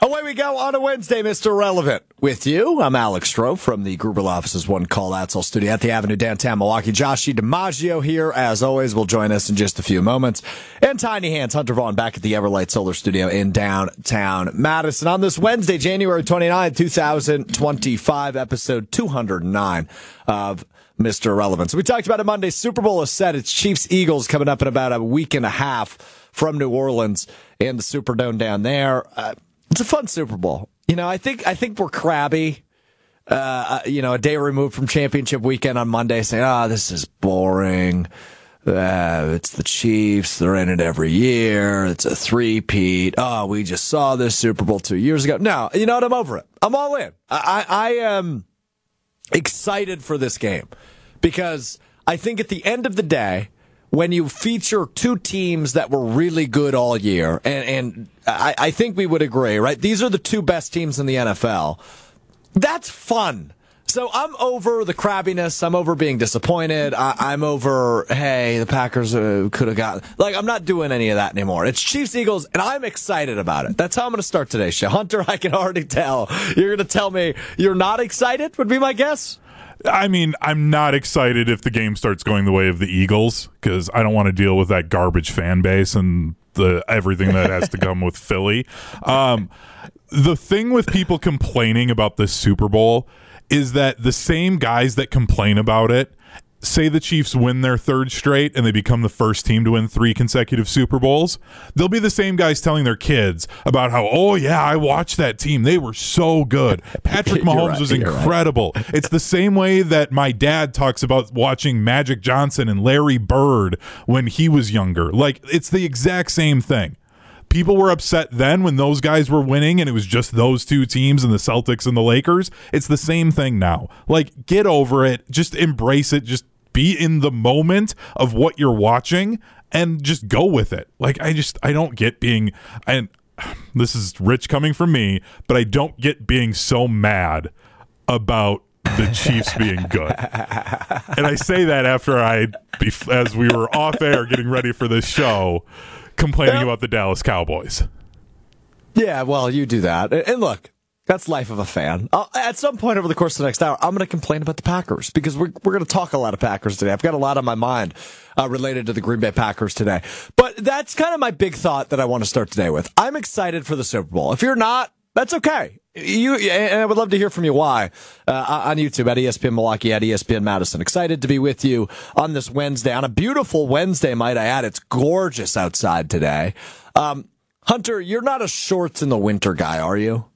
Away we go on a Wednesday, Mr. Relevant. With you, I'm Alex Stroh from the Gruber Office's One Call Outsole studio at the Avenue downtown Milwaukee. Josh DiMaggio here, as always, will join us in just a few moments. And Tiny Hands, Hunter Vaughn, back at the Everlight Solar Studio in downtown Madison on this Wednesday, January 29, 2025, episode 209 of Mr. Relevant. So we talked about it Monday. Super Bowl is set. It's Chiefs-Eagles coming up in about a week and a half from New Orleans and the Superdome down there. It's a fun Super Bowl. You know, I think we're crabby. A day removed from championship weekend on Monday, saying, this is boring. It's the Chiefs. They're in it every year. It's a three-peat. We just saw this Super Bowl 2 years ago. No, you know what? I'm over it. I'm all in. I am excited for this game because I think at the end of the day, when you feature two teams that were really good all year, and I think we would agree, right? These are the two best teams in the NFL. That's fun. So I'm over the crabbiness. I'm over being disappointed. I'm over, hey, the Packers could have gotten... I'm not doing any of that anymore. It's Chiefs-Eagles, and I'm excited about it. That's how I'm going to start today's show. Hunter, I can already tell. You're going to tell me you're not excited, would be my guess? I mean, I'm not excited if the game starts going the way of the Eagles because I don't want to deal with that garbage fan base and everything that has to come with Philly. The thing with people complaining about this Super Bowl is that the same guys that complain about it say the Chiefs win their third straight and they become the first team to win 3 consecutive Super Bowls. They'll be the same guys telling their kids about how, I watched that team. They were so good. Patrick Mahomes was incredible. Right. It's the same way that my dad talks about watching Magic Johnson and Larry Bird when he was younger. It's the exact same thing. People were upset then when those guys were winning and it was just those two teams and the Celtics and the Lakers. It's the same thing now. Get over it. Just embrace it. Just be in the moment of what you're watching and just go with it. I don't get being, and this is rich coming from me, but I don't get being so mad about the Chiefs being good. And I say that after as we were off air getting ready for this show, complaining about the Dallas Cowboys. Yeah, well, you do that. And look, that's life of a fan. At some point over the course of the next hour, I'm going to complain about the Packers because we're going to talk a lot of Packers today. I've got a lot on my mind related to the Green Bay Packers today. But that's kind of my big thought that I want to start today with. I'm excited for the Super Bowl. If you're not, that's okay. And I would love to hear from you why on YouTube at ESPN Milwaukee, at ESPN Madison. Excited to be with you on this Wednesday, on a beautiful Wednesday, might I add. It's gorgeous outside today. Hunter, you're not a shorts in the winter guy, are you?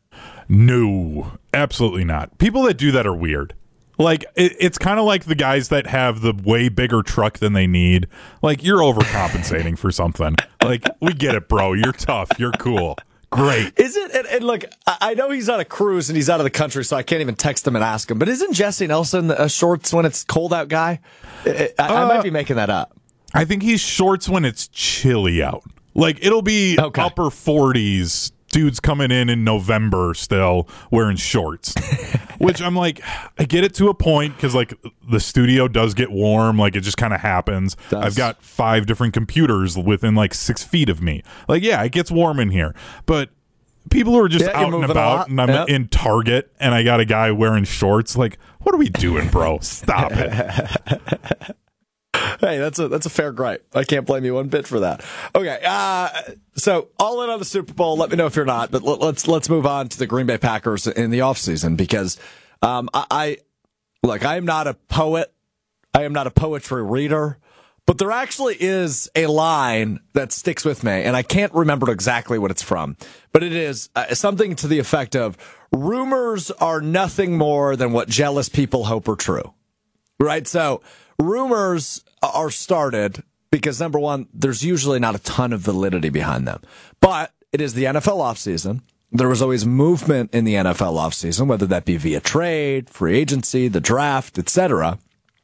No, absolutely not. People that do that are weird. It's kind of like the guys that have the way bigger truck than they need. You're overcompensating for something. We get it, bro. You're tough. You're cool. Great. Is it? And look, I know he's on a cruise and he's out of the country, so I can't even text him and ask him. But isn't Jesse Nelson a shorts when it's cold out guy? I might be making that up. I think he's shorts when it's chilly out. It'll be upper 40s. Dudes coming in November still wearing shorts, which I'm I get it to a point because the studio does get warm. It just kind of happens. I've got 5 different computers within 6 feet of me. It gets warm in here, but people who are just out and about and I'm in Target and I got a guy wearing shorts. What are we doing, bro? Stop it. Hey, that's a fair gripe. I can't blame you one bit for that. Okay, so all in on the Super Bowl. Let me know if you're not, but let's move on to the Green Bay Packers in the offseason because I am not a poet. I am not a poetry reader, but there actually is a line that sticks with me, and I can't remember exactly what it's from, but it is something to the effect of, rumors are nothing more than what jealous people hope are true. Right? So rumors are started because, number one, there's usually not a ton of validity behind them. But it is the NFL offseason. There was always movement in the NFL offseason, whether that be via trade, free agency, the draft, etc.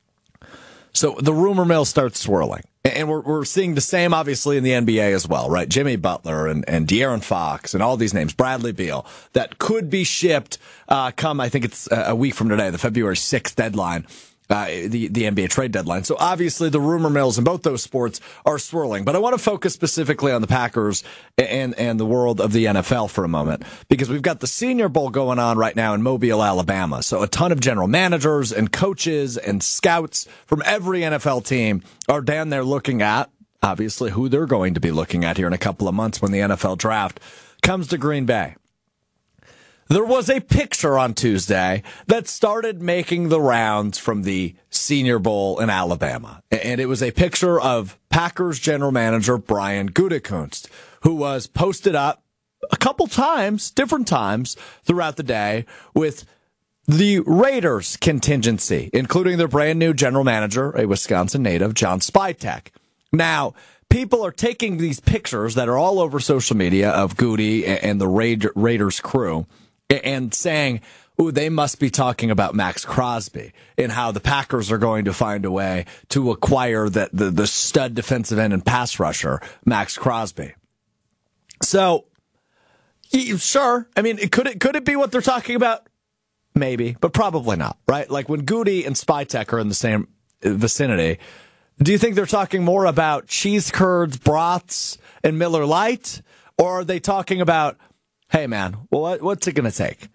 So the rumor mill starts swirling. And we're seeing the same, obviously, in the NBA as well, right? Jimmy Butler and De'Aaron Fox and all these names, Bradley Beal, that could be shipped come, I think it's a week from today, the February 6th deadline. the NBA trade deadline. So obviously the rumor mills in both those sports are swirling. But I want to focus specifically on the Packers and the world of the NFL for a moment, because we've got the Senior Bowl going on right now in Mobile, Alabama. So a ton of general managers and coaches and scouts from every NFL team are down there looking at, obviously, who they're going to be looking at here in a couple of months when the NFL draft comes to Green Bay. There was a picture on Tuesday that started making the rounds from the Senior Bowl in Alabama. And it was a picture of Packers general manager Brian Gutekunst, who was posted up a couple times, different times throughout the day, with the Raiders contingency, including their brand new general manager, a Wisconsin native, John Spytek. Now, people are taking these pictures that are all over social media of Goody and the Raiders crew and saying, ooh, they must be talking about Max Crosby and how the Packers are going to find a way to acquire the stud defensive end and pass rusher, Max Crosby. So, sure. I mean, could it be what they're talking about? Maybe, but probably not, right? Like when Goody and Spytek are in the same vicinity, do you think they're talking more about cheese curds, broths, and Miller Lite? Or are they talking about, hey, man, what's it going to take?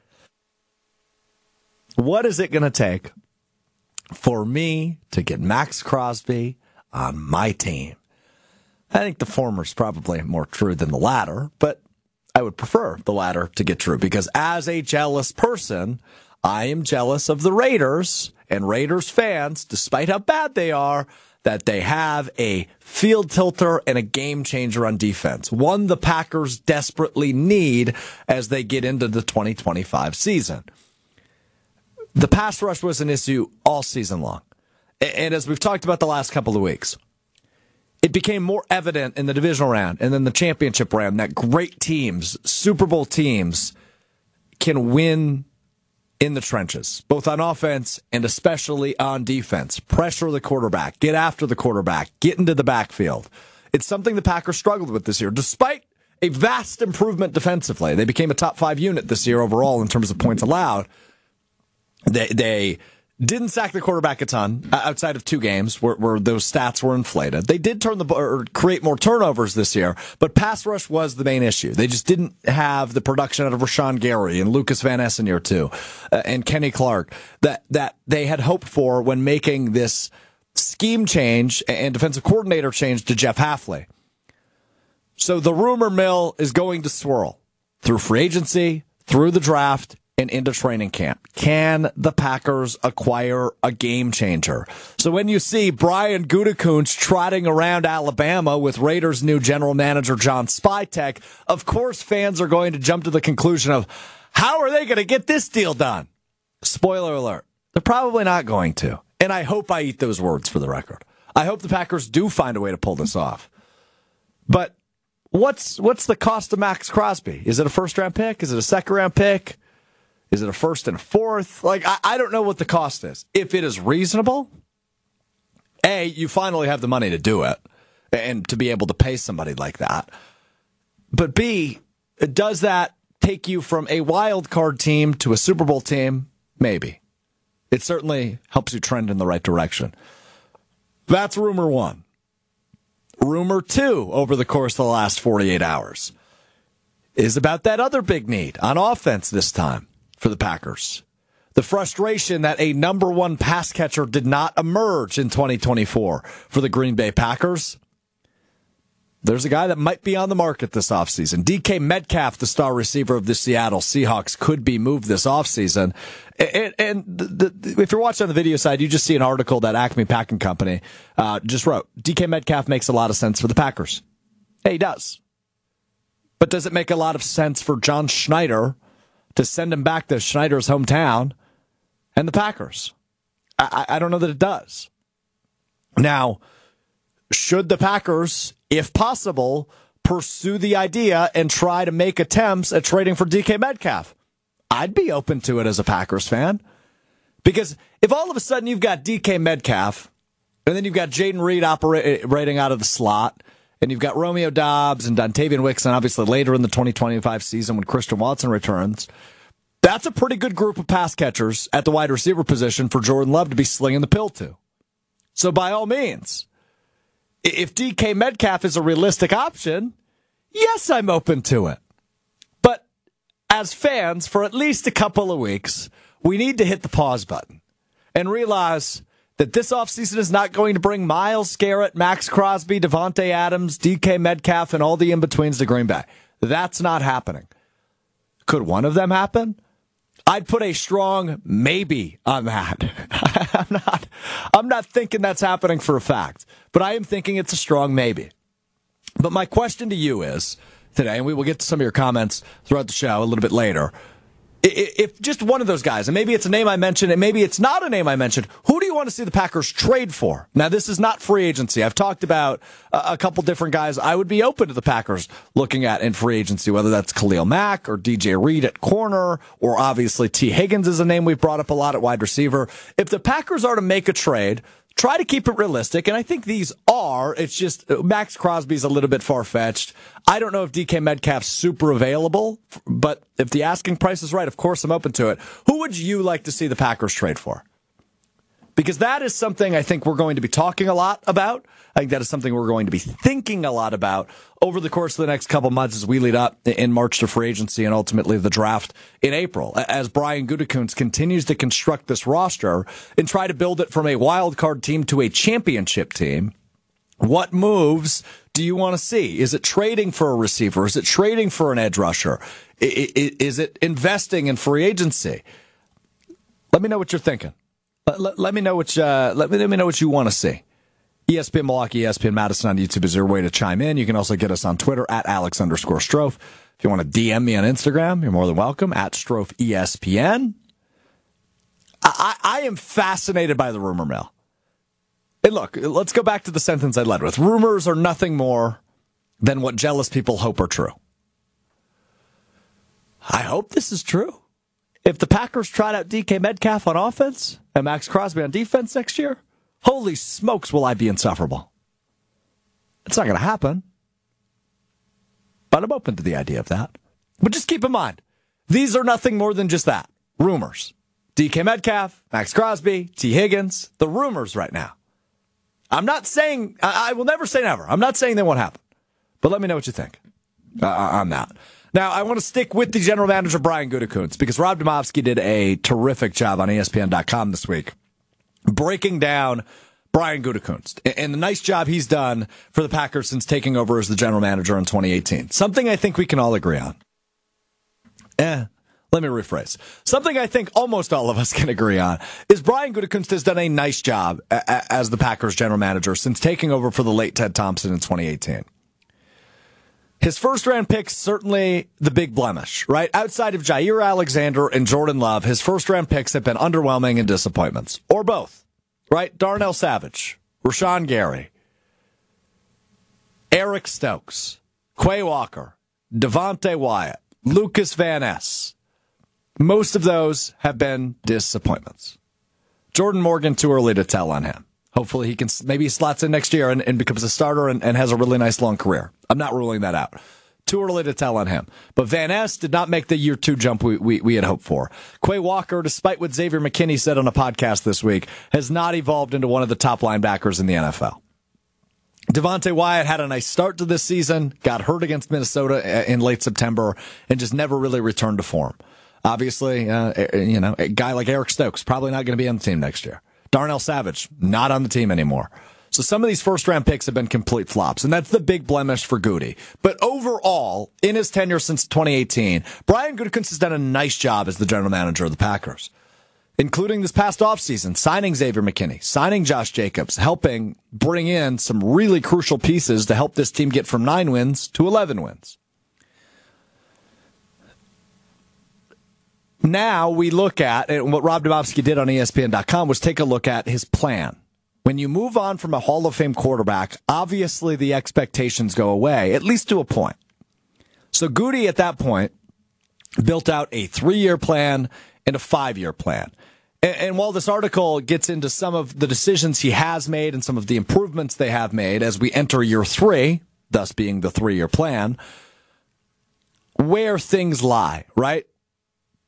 What is it going to take for me to get Max Crosby on my team? I think the former is probably more true than the latter, but I would prefer the latter to get true, because as a jealous person, I am jealous of the Raiders and Raiders fans, despite how bad they are, that they have a field tilter and a game changer on defense. One the Packers desperately need as they get into the 2025 season. The pass rush was an issue all season long. And as we've talked about the last couple of weeks, it became more evident in the divisional round and then the championship round that great teams, Super Bowl teams, can win in the trenches, both on offense and especially on defense. Pressure the quarterback, get after the quarterback, get into the backfield. It's something the Packers struggled with this year, despite a vast improvement defensively. They became a top 5 unit this year overall in terms of points allowed. They didn't sack the quarterback a ton outside of 2 games where those stats were inflated. They did create more turnovers this year, but pass rush was the main issue. They just didn't have the production out of Rashawn Gary and Lucas Van Essen year 2 and Kenny Clark that they had hoped for when making this scheme change and defensive coordinator change to Jeff Hafley. So the rumor mill is going to swirl through free agency, through the draft, and into training camp. Can the Packers acquire a game changer? So when you see Brian Gutekunst trotting around Alabama with Raiders' new general manager John Spytek, of course fans are going to jump to the conclusion of, how are they going to get this deal done? Spoiler alert, they're probably not going to. And I hope I eat those words for the record. I hope the Packers do find a way to pull this off. But what's the cost of Max Crosby? Is it a first-round pick? Is it a second-round pick? Is it a first and a fourth? Like, I don't know what the cost is. If it is reasonable, A, you finally have the money to do it and to be able to pay somebody like that. But B, does that take you from a wild card team to a Super Bowl team? Maybe. It certainly helps you trend in the right direction. That's rumor 1. Rumor 2 over the course of the last 48 hours is about that other big need on offense this time for the Packers. The frustration that a number 1 pass catcher did not emerge in 2024 for the Green Bay Packers. There's a guy that might be on the market this offseason. DK Metcalf, the star receiver of the Seattle Seahawks, could be moved this offseason. If you're watching on the video side, you just see an article that Acme Packing Company just wrote. DK Metcalf makes a lot of sense for the Packers. Hey, he does. But does it make a lot of sense for John Schneider to send him back to Schneider's hometown and the Packers? I don't know that it does. Now, should the Packers, if possible, pursue the idea and try to make attempts at trading for DK Metcalf? I'd be open to it as a Packers fan. Because if all of a sudden you've got DK Metcalf, and then you've got Jaden Reed operating out of the slot, and you've got Romeo Doubs and Dontavian Wicks, and obviously later in the 2025 season when Christian Watson returns, That's a pretty good group of pass catchers at the wide receiver position for Jordan Love to be slinging the pill to. So by all means, if DK Metcalf is a realistic option, yes, I'm open to it. But as fans, for at least a couple of weeks, we need to hit the pause button and realize that this offseason is not going to bring Myles Garrett, Max Crosby, Devontae Adams, DK Metcalf, and all the in-betweens to Green Bay. That's not happening. Could one of them happen? I'd put a strong maybe on that. I'm not thinking that's happening for a fact, but I am thinking it's a strong maybe. But my question to you is today, and we will get to some of your comments throughout the show a little bit later. If just one of those guys, and maybe it's a name I mentioned, and maybe it's not a name I mentioned, who do you want to see the Packers trade for? Now, this is not free agency. I've talked about a couple different guys I would be open to the Packers looking at in free agency, whether that's Khalil Mack or DJ Reed at corner, or obviously T. Higgins is a name we've brought up a lot at wide receiver. If the Packers are to make a trade, try to keep it realistic, and I think these are. It's just Max Crosby's a little bit far-fetched. I don't know if DK Metcalf's super available, but if the asking price is right, of course I'm open to it. Who would you like to see the Packers trade for? Because that is something I think we're going to be talking a lot about. I think that is something we're going to be thinking a lot about over the course of the next couple months as we lead up in March to free agency and ultimately the draft in April. As Brian Gutekunst continues to construct this roster and try to build it from a wild card team to a championship team, what moves do you want to see? Is it trading for a receiver? Is it trading for an edge rusher? Is it investing in free agency? Let me know what you're thinking. Let me know what you want to see. ESPN Milwaukee, ESPN Madison on YouTube is your way to chime in. You can also get us on Twitter at Alex_Strofe. If you want to DM me on Instagram, you're more than welcome at Strofe ESPN. I am fascinated by the rumor mill. And look, let's go back to the sentence I led with. Rumors are nothing more than what jealous people hope are true. I hope this is true. If the Packers tried out DK Metcalf on offense and Max Crosby on defense next year, holy smokes, will I be insufferable. It's not going to happen. But I'm open to the idea of that. But just keep in mind, these are nothing more than just that. Rumors. DK Metcalf, Max Crosby, T. Higgins, the rumors right now. I'm not saying, I will never say never. I'm not saying they won't happen. But let me know what you think on that. Now, I want to stick with the general manager, Brian Gutekunst, because Rob Demovsky did a terrific job on ESPN.com this week breaking down Brian Gutekunst and the nice job he's done for the Packers since taking over as the general manager in 2018. Something I think we can all agree on. Let me rephrase. Something I think almost all of us can agree on is Brian Gutekunst has done a nice job as the Packers general manager since taking over for the late Ted Thompson in 2018. His first-round pick's certainly the big blemish, right? Outside of Jair Alexander and Jordan Love, his first-round picks have been underwhelming and disappointments. Or both, right? Darnell Savage, Rashawn Gary, Eric Stokes, Quay Walker, Devontae Wyatt, Lucas Van Ness. Most of those have been disappointments. Jordan Morgan, too early to tell on him. Hopefully he can, maybe he slots in next year and becomes a starter and has a really nice long career. I'm not ruling that out. Too early to tell on him. But Van Ness did not make the year two jump we had hoped for. Quay Walker, despite what Xavier McKinney said on a podcast this week, has not evolved into one of the top linebackers in the NFL. Devontae Wyatt had a nice start to this season, got hurt against Minnesota in late September, and just never really returned to form. Obviously, a guy like Eric Stokes, probably not going to be on the team next year. Darnell Savage, not on the team anymore. So some of these first-round picks have been complete flops, and that's the big blemish for Goody. But overall, in his tenure since 2018, Brian Gutekunst has done a nice job as the general manager of the Packers, including this past offseason, signing Xavier McKinney, signing Josh Jacobs, helping bring in some really crucial pieces to help this team get from 9 wins to 11 wins. Now we look at, and what Rob Demovsky did on ESPN.com was take a look at his plan. When you move on from a Hall of Fame quarterback, obviously the expectations go away, at least to a point. So Goody at that point built out a 3-year plan and a 5-year plan. And while this article gets into some of the decisions he has made and some of the improvements they have made as we enter year 3, thus being the 3-year plan, where things lie, right?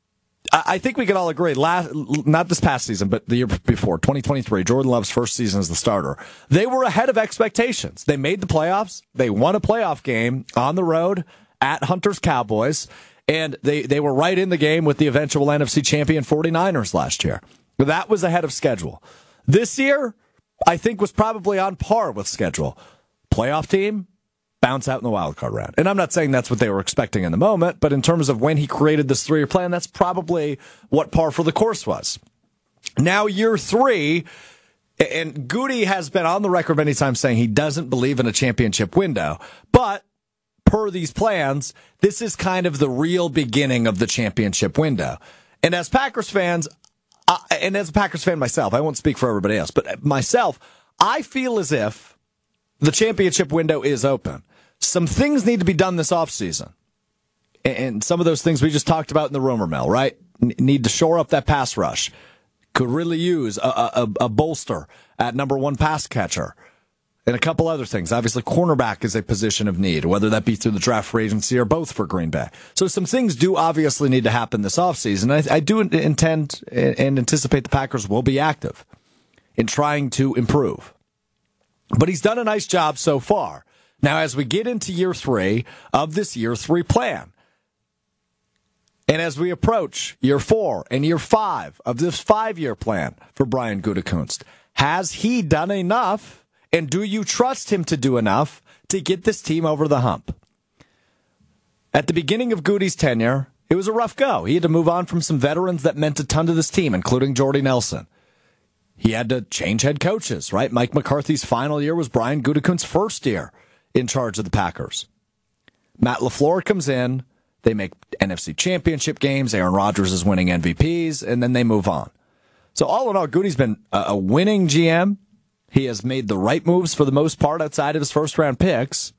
I think we can all agree, not this past season, but the year before, 2023, Jordan Love's first season as the starter, they were ahead of expectations. They made the playoffs. They won a playoff game on the road at Hunter's Cowboys, and they were right in the game with the eventual NFC champion 49ers last year. That was ahead of schedule. This year, I think, was probably on par with schedule. Playoff team, bounce out in the wild card round. And I'm not saying that's what they were expecting in the moment, but in terms of when he created this 3-year plan, that's probably what par for the course was. Now, year 3, and Goody has been on the record many times saying he doesn't believe in a championship window, but per these plans, this is kind of the real beginning of the championship window. And as Packers fans, and as a Packers fan myself, I won't speak for everybody else, but myself, I feel as if the championship window is open. Some things need to be done this offseason. And some of those things we just talked about in the rumor mill, right? Need to shore up that pass rush. Could really use a bolster at number 1 pass catcher. And a couple other things. Obviously, cornerback is a position of need, whether that be through the draft free agency or both for Green Bay. So some things do obviously need to happen this offseason. I do intend and anticipate the Packers will be active in trying to improve. But he's done a nice job so far. Now, as we get into year 3 of this year 3 plan, and as we approach year 4 and year 5 of this 5-year plan for Brian Gutekunst, has he done enough, and do you trust him to do enough to get this team over the hump? At the beginning of Goody's tenure, it was a rough go. He had to move on from some veterans that meant a ton to this team, including Jordy Nelson. He had to change head coaches, right? Mike McCarthy's final year was Brian Gutekunst's first year in charge of the Packers. Matt LaFleur comes in. They make NFC championship games. Aaron Rodgers is winning MVPs, and then they move on. So all in all, Goody's been a winning GM. He has made the right moves for the most part outside of his first-round picks.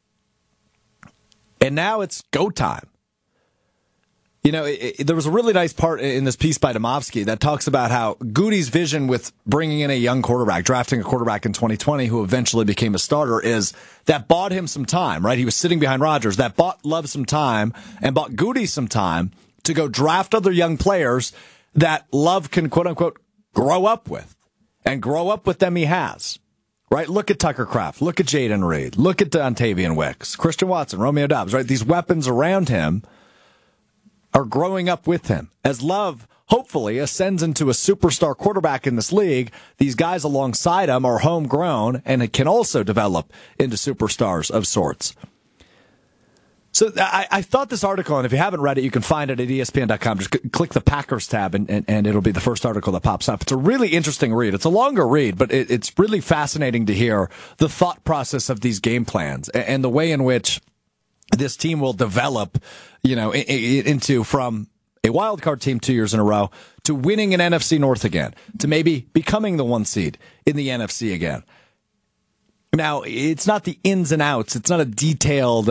And now it's go time. You know, there was a really nice part in this piece by Demovsky that talks about how Goody's vision with bringing in a young quarterback, drafting a quarterback in 2020 who eventually became a starter, is that bought him some time, right? He was sitting behind Rodgers. That bought Love some time and bought Goody some time to go draft other young players that Love can, quote-unquote, grow up with. And grow up with them he has. Right? Look at Tucker Kraft. Look at Jaden Reed. Look at Dontavian Wicks. Christian Watson, Romeo Doubs, right? These weapons around him are growing up with him. As Love hopefully ascends into a superstar quarterback in this league, these guys alongside him are homegrown and it can also develop into superstars of sorts. So I thought this article, and if you haven't read it, you can find it at ESPN.com. Just click the Packers tab, and it'll be the first article that pops up. It's a really interesting read. It's a longer read, but it's really fascinating to hear the thought process of these game plans and the way in which this team will develop, you know, into from a wild card team 2 years in a row to winning an NFC North again, to maybe becoming the 1 seed in the NFC again. Now, it's not the ins and outs. It's not a detailed,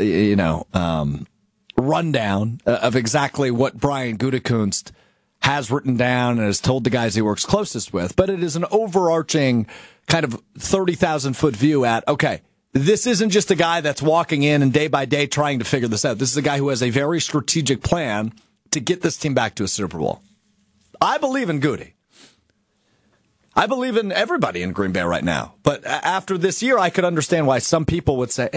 rundown of exactly what Brian Gutekunst has written down and has told the guys he works closest with, but it is an overarching kind of 30,000-foot view at, okay, this isn't just a guy that's walking in and day by day trying to figure this out. This is a guy who has a very strategic plan to get this team back to a Super Bowl. I believe in Goody. I believe in everybody in Green Bay right now. But after this year, I could understand why some people would say,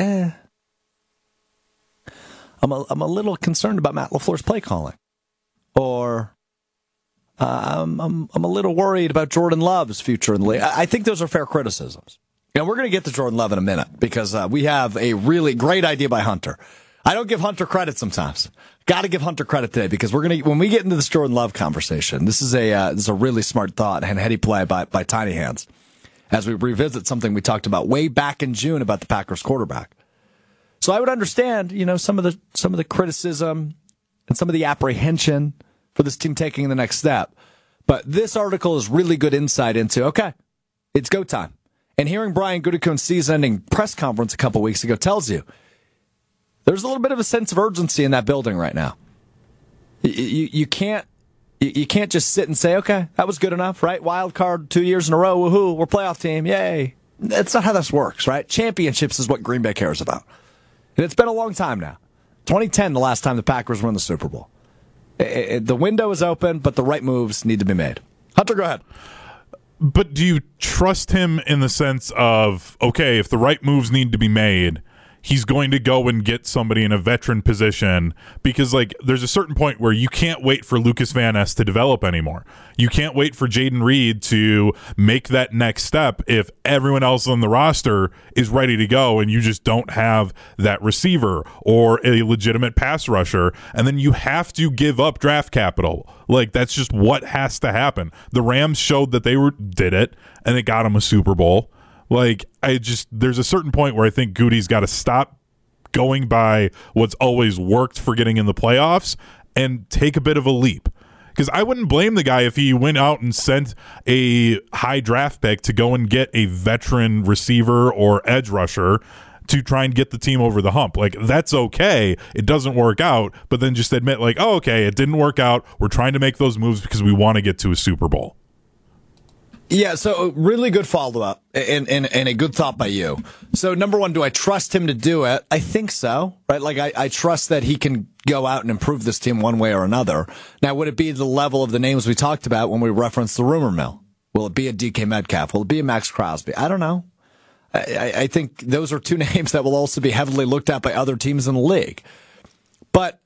I'm a little concerned about Matt LaFleur's play calling. Or I'm a little worried about Jordan Love's future in the league. I think those are fair criticisms. You know, we're going to get to Jordan Love in a minute because we have a really great idea by Hunter. I don't give Hunter credit sometimes. Got to give Hunter credit today because when we get into this Jordan Love conversation, this is a really smart thought and heady play by Tiny Hands as we revisit something we talked about way back in June about the Packers quarterback. So I would understand, you know, some of the criticism and some of the apprehension for this team taking the next step. But this article is really good insight into, okay, it's go time. And hearing Brian Gutekunst's season-ending press conference a couple weeks ago tells you there's a little bit of a sense of urgency in that building right now. You can't just sit and say, okay, that was good enough, right? Wild card 2 years in a row, woohoo, we're playoff team, yay. That's not how this works, right? Championships is what Green Bay cares about. And it's been a long time now. 2010, the last time the Packers won the Super Bowl. The window is open, but the right moves need to be made. Hunter, go ahead. But do you trust him in the sense of, okay, if the right moves need to be made, he's going to go and get somebody in a veteran position? Because, like, there's a certain point where you can't wait for Lucas Van Ness to develop anymore. You can't wait for Jayden Reed to make that next step if everyone else on the roster is ready to go and you just don't have that receiver or a legitimate pass rusher. And then you have to give up draft capital. Like, that's just what has to happen. The Rams showed that they did it, and it got them a Super Bowl. Like, there's a certain point where I think Goody's got to stop going by what's always worked for getting in the playoffs and take a bit of a leap. Because I wouldn't blame the guy if he went out and sent a high draft pick to go and get a veteran receiver or edge rusher to try and get the team over the hump. Like, that's okay. It doesn't work out, but then just admit, like, oh, okay, it didn't work out. We're trying to make those moves because we want to get to a Super Bowl. Yeah, so really good follow-up and a good thought by you. So, number one, do I trust him to do it? I think so, right? Like, I trust that he can go out and improve this team one way or another. Now, would it be the level of the names we talked about when we referenced the rumor mill? Will it be a DK Metcalf? Will it be a Max Crosby? I don't know. I think those are two names that will also be heavily looked at by other teams in the league. But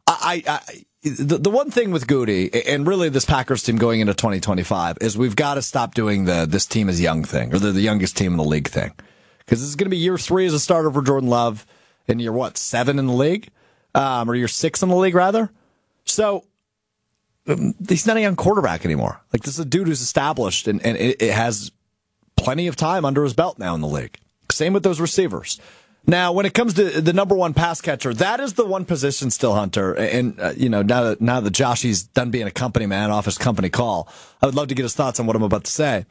the one thing with Goody, and really this Packers team going into 2025, is we've got to stop doing this team is young thing, or the youngest team in the league thing. Because this is going to be year 3 as a starter for Jordan Love, and year 7 in the league? Or year 6 in the league, rather? So, he's not a young quarterback anymore. Like, this is a dude who's established, and it has plenty of time under his belt now in the league. Same with those receivers. Now, when it comes to the number one pass catcher, that is the one position still, Hunter. And, now that Joshy's done being a company man off his company call, I would love to get his thoughts on what I'm about to say.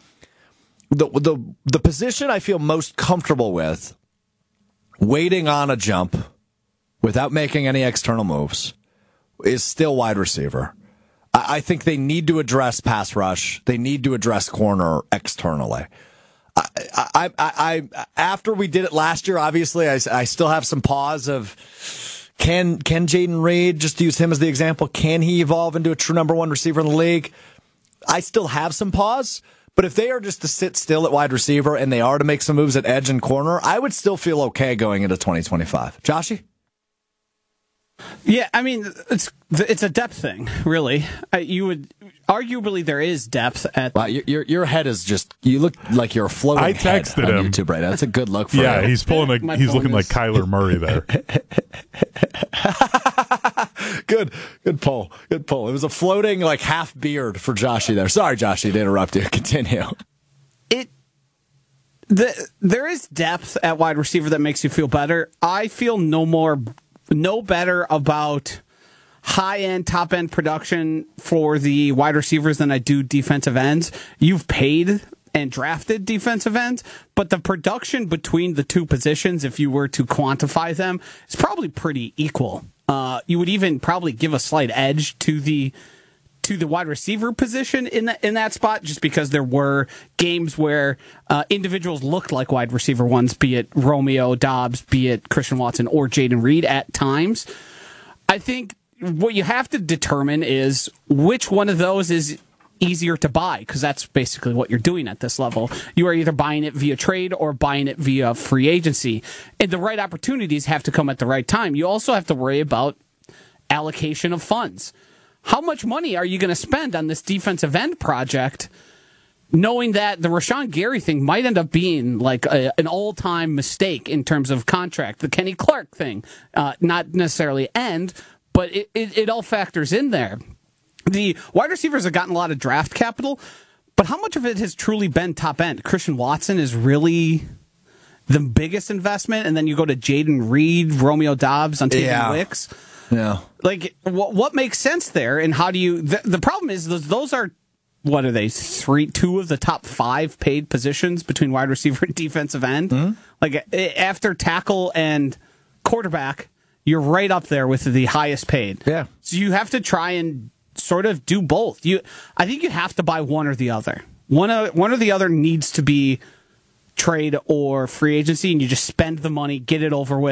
The position I feel most comfortable with, waiting on a jump without making any external moves, is still wide receiver. I think they need to address pass rush. They need to address corner externally. I after we did it last year, obviously, I still have some pause of can Jayden Reed, just to use him as the example, can he evolve into a true number one receiver in the league? I still have some pause, but if they are just to sit still at wide receiver and they are to make some moves at edge and corner, I would still feel okay going into 2025. Joshy? Yeah, I mean, it's a depth thing, really. You would arguably there is depth at. Wow, your head is just. You look like you're floating. I texted head on him YouTube right now. That's a good look for yeah, him. he's pulling. He's looking like Kyler Murray there. Good pull. Good pull. It was a floating like half beard for Joshy there. Sorry, Joshy, to interrupt you. Continue. There is depth at wide receiver that makes you feel better. I feel no better about high-end, top-end production for the wide receivers than I do defensive ends. You've paid and drafted defensive ends, but the production between the two positions, if you were to quantify them, is probably pretty equal. You would even probably give a slight edge to the wide receiver position in that spot, just because there were games where individuals looked like wide receiver ones, be it Romeo Doubs, be it Christian Watson or Jayden Reed at times. I think what you have to determine is which one of those is easier to buy, because that's basically what you're doing at this level. You are either buying it via trade or buying it via free agency. And the right opportunities have to come at the right time. You also have to worry about allocation of funds. How much money are you going to spend on this defensive end project, knowing that the Rashawn Gary thing might end up being like an all-time mistake in terms of contract? The Kenny Clark thing, not necessarily end, but it all factors in there. The wide receivers have gotten a lot of draft capital, but how much of it has truly been top end? Christian Watson is really the biggest investment, and then you go to Jayden Reed, Romeo Doubs, on Taylor Wicks. Yeah. Like, what makes sense there, and how do you... The problem is, those are, what are they, two of the top 5 paid positions between wide receiver and defensive end? Mm-hmm. Like, after tackle and quarterback, you're right up there with the highest paid. Yeah. So you have to try and sort of do both. I think you have to buy one or the other. One or the other needs to be trade or free agency, and you just spend the money, get it over with,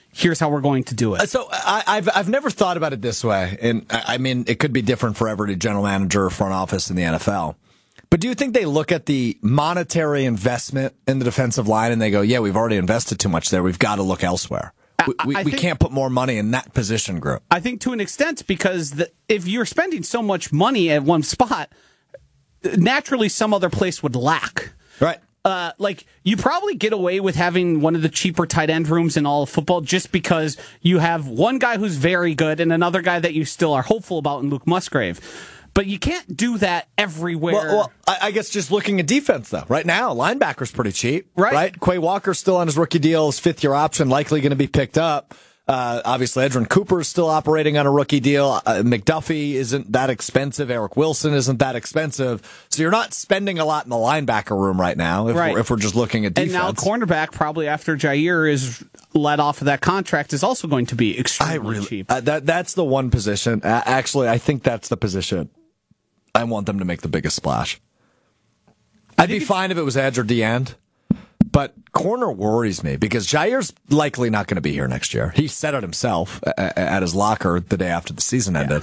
here's how we're going to do it. So I've never thought about it this way, and I mean, it could be different for every general manager or front office in the NFL. But do you think they look at the monetary investment in the defensive line and they go, yeah, we've already invested too much there. We've got to look elsewhere. We can't put more money in that position group. I think to an extent, because if you're spending so much money at one spot, naturally some other place would lack. Right. Like, you probably get away with having one of the cheaper tight end rooms in all of football just because you have one guy who's very good and another guy that you still are hopeful about in Luke Musgrave. But you can't do that everywhere. Well, I guess just looking at defense, though. Right now, linebacker's pretty cheap. Right? Quay Walker's still on his rookie deal, his fifth-year option, likely going to be picked up. Obviously, Edgerrin Cooper is still operating on a rookie deal. McDuffie isn't that expensive. Eric Wilson isn't that expensive. So you're not spending a lot in the linebacker room right now if we're just looking at defense. And now cornerback, probably after Jair is let off of that contract, is also going to be extremely cheap. That's the one position. Actually, I think that's the position I want them to make the biggest splash. I'd be fine if it was Edge or DeAnd. But corner worries me because Jair's likely not going to be here next year. He said it himself at his locker the day after the season ended.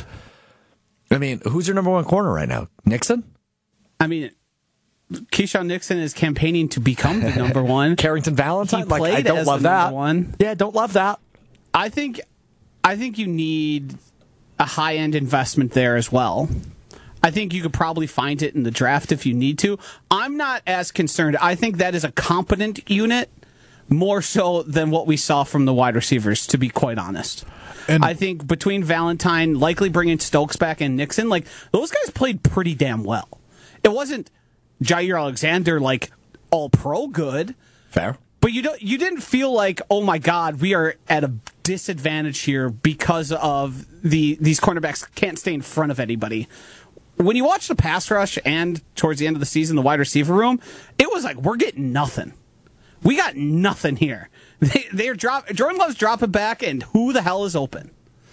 I mean, who's your number one corner right now? Nixon? I mean, Keyshawn Nixon is campaigning to become the number one. Carrington Valentine? I don't love that. One. Yeah, don't love that. I think you need a high-end investment there as well. I think you could probably find it in the draft if you need to. I'm not as concerned. I think that is a competent unit more so than what we saw from the wide receivers, to be quite honest. And I think between Valentine, likely bringing Stokes back, and Nixon, those guys played pretty damn well. It wasn't Jair Alexander all pro good. Fair. But you didn't feel like, oh my God, we are at a disadvantage here because of these cornerbacks can't stay in front of anybody. When you watch the pass rush and towards the end of the season, the wide receiver room, it was like, we're getting nothing. We got nothing here. Jordan Love's dropping back, and who the hell is open?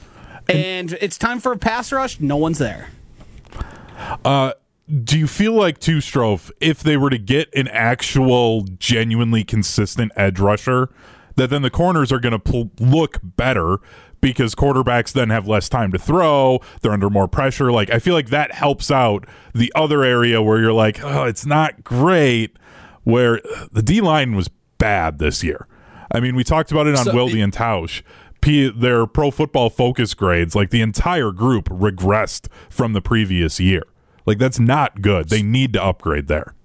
And it's time for a pass rush. No one's there. Do you feel like, too, Strofe, if they were to get an actual, genuinely consistent edge rusher, that then the corners are going to look better because quarterbacks then have less time to throw, they're under more pressure. I feel like that helps out the other area where you're like, oh, it's not great, where the D-line was bad this year. I mean, we talked about it on Wilde and Tausch. Their Pro Football Focus grades, the entire group regressed from the previous year. That's not good. They need to upgrade there.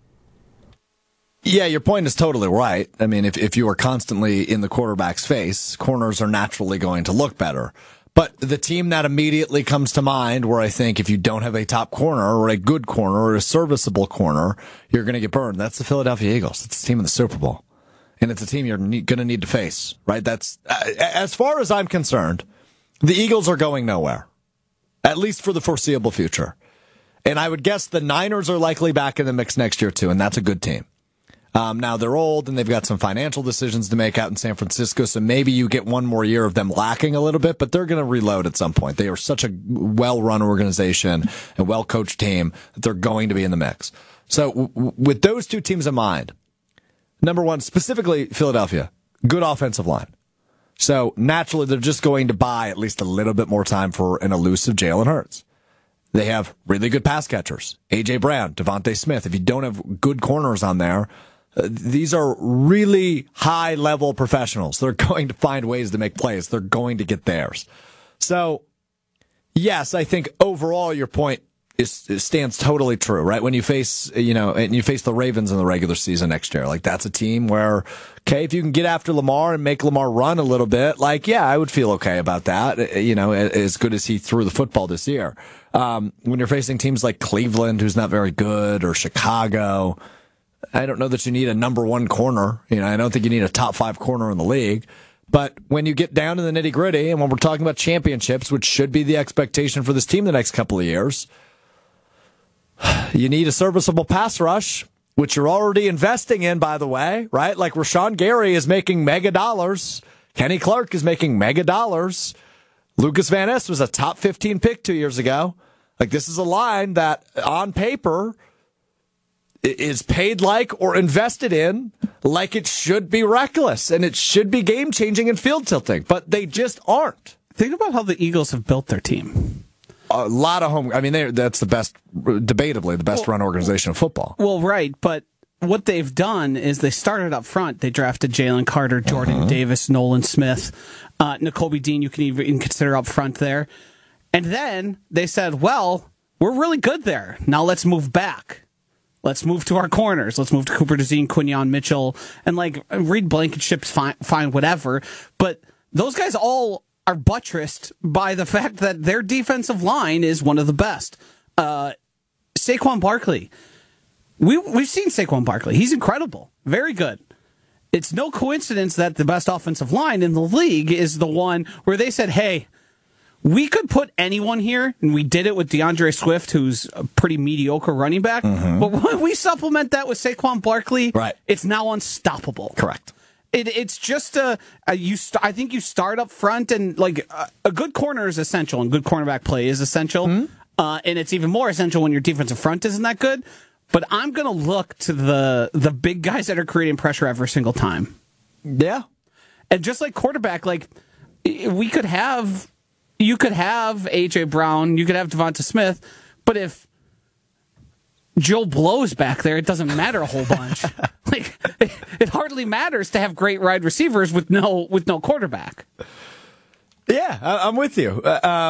Yeah, your point is totally right. I mean, if you are constantly in the quarterback's face, corners are naturally going to look better. But the team that immediately comes to mind where I think if you don't have a top corner or a good corner or a serviceable corner, you're going to get burned. That's the Philadelphia Eagles. It's the team in the Super Bowl. And it's a team you're going to need to face, right? That's as far as I'm concerned, the Eagles are going nowhere, at least for the foreseeable future. And I would guess the Niners are likely back in the mix next year, too, and that's a good team. Now they're old and they've got some financial decisions to make out in San Francisco, so maybe you get one more year of them lacking a little bit, but they're going to reload at some point. They are such a well-run organization and well-coached team that they're going to be in the mix. So with those two teams in mind, number one, specifically Philadelphia, good offensive line. So naturally they're just going to buy at least a little bit more time for an elusive Jalen Hurts. They have really good pass catchers. A.J. Brown, Devontae Smith. If you don't have good corners on there, these are really high-level professionals. They're going to find ways to make plays. They're going to get theirs. So, yes, I think overall your point stands totally true, right? When you face, and you face the Ravens in the regular season next year, that's a team where, okay, if you can get after Lamar and make Lamar run a little bit, yeah, I would feel okay about that, as good as he threw the football this year. When you're facing teams like Cleveland, who's not very good, or Chicago, I don't know that you need a number one corner. I don't think you need a top 5 corner in the league. But when you get down to the nitty gritty, and when we're talking about championships, which should be the expectation for this team the next couple of years, you need a serviceable pass rush, which you're already investing in, by the way, right? Rashawn Gary is making mega dollars. Kenny Clark is making mega dollars. Lucas Van Ness was a top 15 pick 2 years ago. This is a line that, on paper, is paid like or invested in like it should be reckless and it should be game changing and field tilting, but they just aren't. Think about how the Eagles have built their team. A lot of home. I mean, that's the best, debatably the best run organization of football. Well, right, but what they've done is they started up front. They drafted Jalen Carter, Jordan Davis, Nolan Smith, Nakobe Dean. You can even consider up front there, and then they said, "Well, we're really good there. Now let's move back. Let's move to our corners. Let's move to Cooper DeZean, Quinyon Mitchell, and like Reed Blankenship's fine, whatever." But those guys all are buttressed by the fact that their defensive line is one of the best. Saquon Barkley. We've seen Saquon Barkley. He's incredible. Very good. It's no coincidence that the best offensive line in the league is the one where they said, hey, we could put anyone here, and we did it with DeAndre Swift, who's a pretty mediocre running back, but when we supplement that with Saquon Barkley, right, it's now unstoppable. Correct. It's just I think you start up front, and like a good corner is essential, and good cornerback play is essential, and it's even more essential when your defensive front isn't that good. But I'm going to look to the big guys that are creating pressure every single time. Yeah, and just like quarterback, like you could have AJ Brown, you could have Devonta Smith, but if Joe Blow's back there, it doesn't matter a whole bunch. Like it hardly matters to have great wide receivers with no quarterback. Yeah, I'm with you.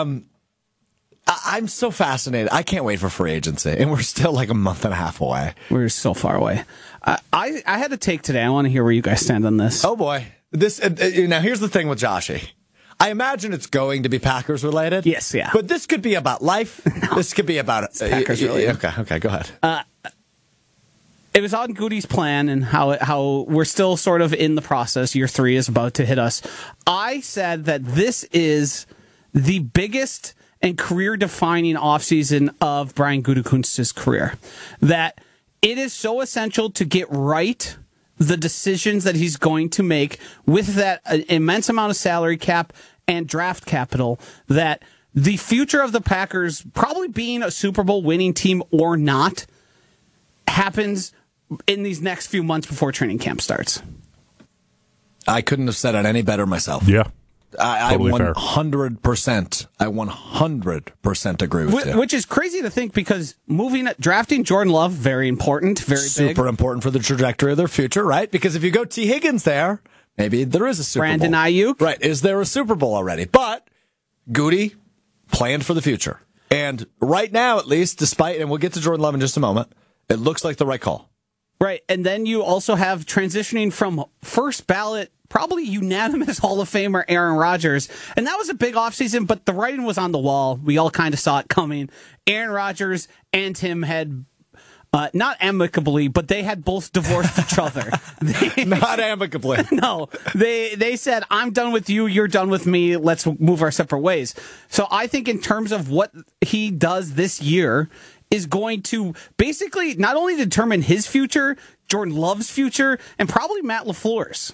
I'm so fascinated. I can't wait for free agency, and we're still like a month and a half away. We're so far away. I had a take today. I want to hear where you guys stand on this. Oh boy, this now here's the thing with Joshy. I imagine it's going to be Packers related. Yes, yeah. But this could be about life. No, this could be about Packers related. Okay, go ahead. It was on Goody's plan and how we're still sort of in the process. Year 3 is about to hit us. I said that this is the biggest and career-defining offseason of Brian Gutekunst's career. That it is so essential to get right the decisions that he's going to make with that immense amount of salary cap and draft capital, that the future of the Packers, probably being a Super Bowl winning team or not, happens in these next few months before training camp starts. I couldn't have said it any better myself. Yeah. I totally 100%. I 100% agree with you. Which is crazy to think, because drafting Jordan Love, very important, very super big. important for the trajectory of their future, right? Because if you go T. Higgins there, maybe there is a Super Bowl. Brandon Ayuk. Right. Is there a Super Bowl already? But Goody planned for the future. And right now, at least, despite, and we'll get to Jordan Love in just a moment, it looks like the right call. Right. And then you also have transitioning from first ballot, probably unanimous Hall of Famer Aaron Rodgers. And that was a big offseason, but the writing was on the wall. We all kind of saw it coming. Aaron Rodgers and him had, not amicably, but they had both divorced each other. Not amicably. No. They said, I'm done with you, you're done with me, let's move our separate ways. So I think in terms of what he does this year is going to basically not only determine his future, Jordan Love's future, and probably Matt LaFleur's.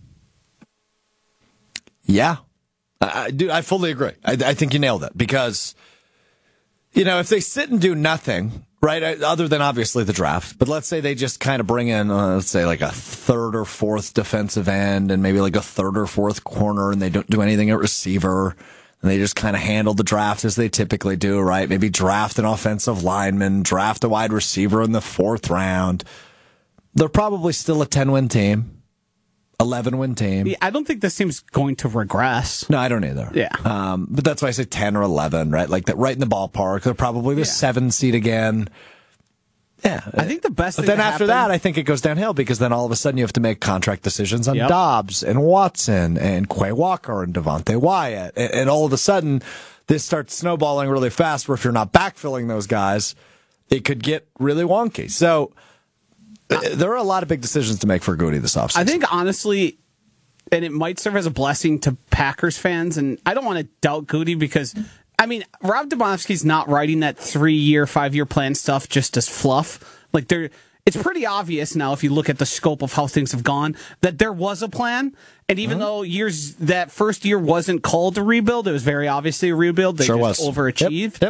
Yeah. Dude, I fully agree. I think you nailed it, because, if they sit and do nothing, right, other than obviously the draft, but let's say they just kind of bring in, let's say like a third or fourth defensive end and maybe like a third or fourth corner, and they don't do anything at receiver, and they just kind of handle the draft as they typically do, right? Maybe draft an offensive lineman, draft a wide receiver in the 4th round. They're probably still a 10-win team, 11-win team. Yeah, I don't think this team's going to regress. No, I don't either. Yeah. But that's why I say 10 or 11, right? Like that, right in the ballpark. They're probably the 7 seed again. Yeah. I think the best thing But then after that, I think it goes downhill, because then all of a sudden you have to make contract decisions on Dobbs and Watson and Quay Walker and Devontae Wyatt. And all of a sudden, this starts snowballing really fast, where if you're not backfilling those guys, it could get really wonky. So there are a lot of big decisions to make for Goody this offseason. I think, honestly, and it might serve as a blessing to Packers fans, and I don't want to doubt Goody, because Rob Demovsky's not writing that 3-year, 5-year plan stuff just as fluff. Like, it's pretty obvious now, if you look at the scope of how things have gone, that there was a plan. And even though that first year wasn't called a rebuild, it was very obviously a rebuild. They just overachieved. Yep.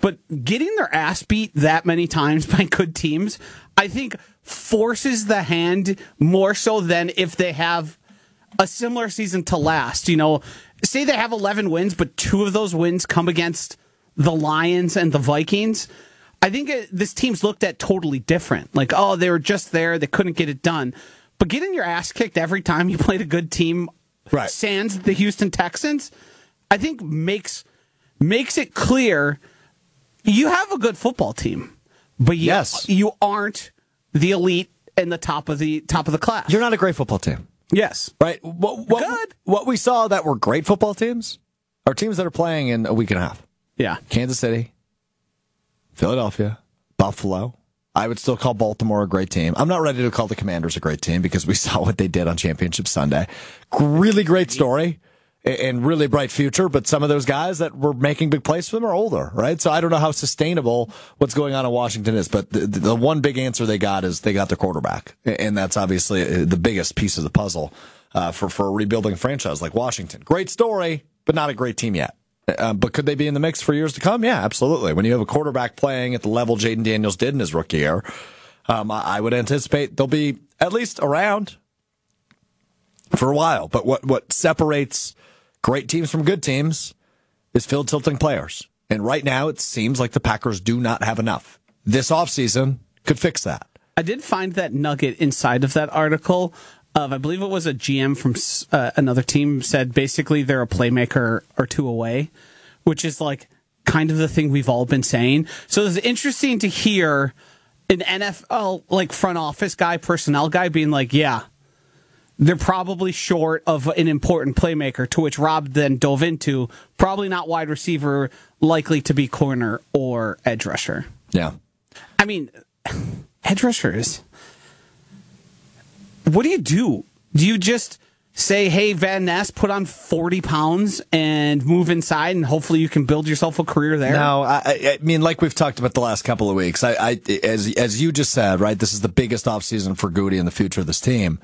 but getting their ass beat that many times by good teams, I think forces the hand more so than if they have a similar season to last. Say they have 11 wins, but 2 of those wins come against the Lions and the Vikings. I think this team's looked at totally different. Like, oh, they were just there. They couldn't get it done. But getting your ass kicked every time you played a good team, right, sans the Houston Texans, I think makes it clear you have a good football team, but you aren't the elite and the top of the class. You're not a great football team. Yes. Right. What we saw that were great football teams are teams that are playing in a week and a half. Yeah. Kansas City, Philadelphia, Buffalo. I would still call Baltimore a great team. I'm not ready to call the Commanders a great team because we saw what they did on Championship Sunday. Really great story and really bright future, but some of those guys that were making big plays for them are older, right? So I don't know how sustainable what's going on in Washington is, but the one big answer they got is they got their quarterback, and that's obviously the biggest piece of the puzzle for a rebuilding franchise like Washington. Great story, but not a great team yet. But could they be in the mix for years to come? Yeah, absolutely. When you have a quarterback playing at the level Jaden Daniels did in his rookie year, I would anticipate they'll be at least around for a while. But what separates great teams from good teams is field tilting players. And right now it seems like the Packers do not have enough. This offseason could fix that. I did find that nugget inside of that article of, I believe it was a GM from another team, said basically they're a playmaker or 2 away, which is like kind of the thing we've all been saying. So it's interesting to hear an NFL like front office guy, personnel guy being like, yeah, they're probably short of an important playmaker, to which Rob then dove into probably not wide receiver, likely to be corner or edge rusher. Yeah. I mean, edge rushers. What do? Do you just say, hey, Van Ness, put on 40 pounds and move inside, and hopefully you can build yourself a career there? No, I mean, like we've talked about the last couple of weeks, as you just said, right, this is the biggest offseason for Goody and the future of this team.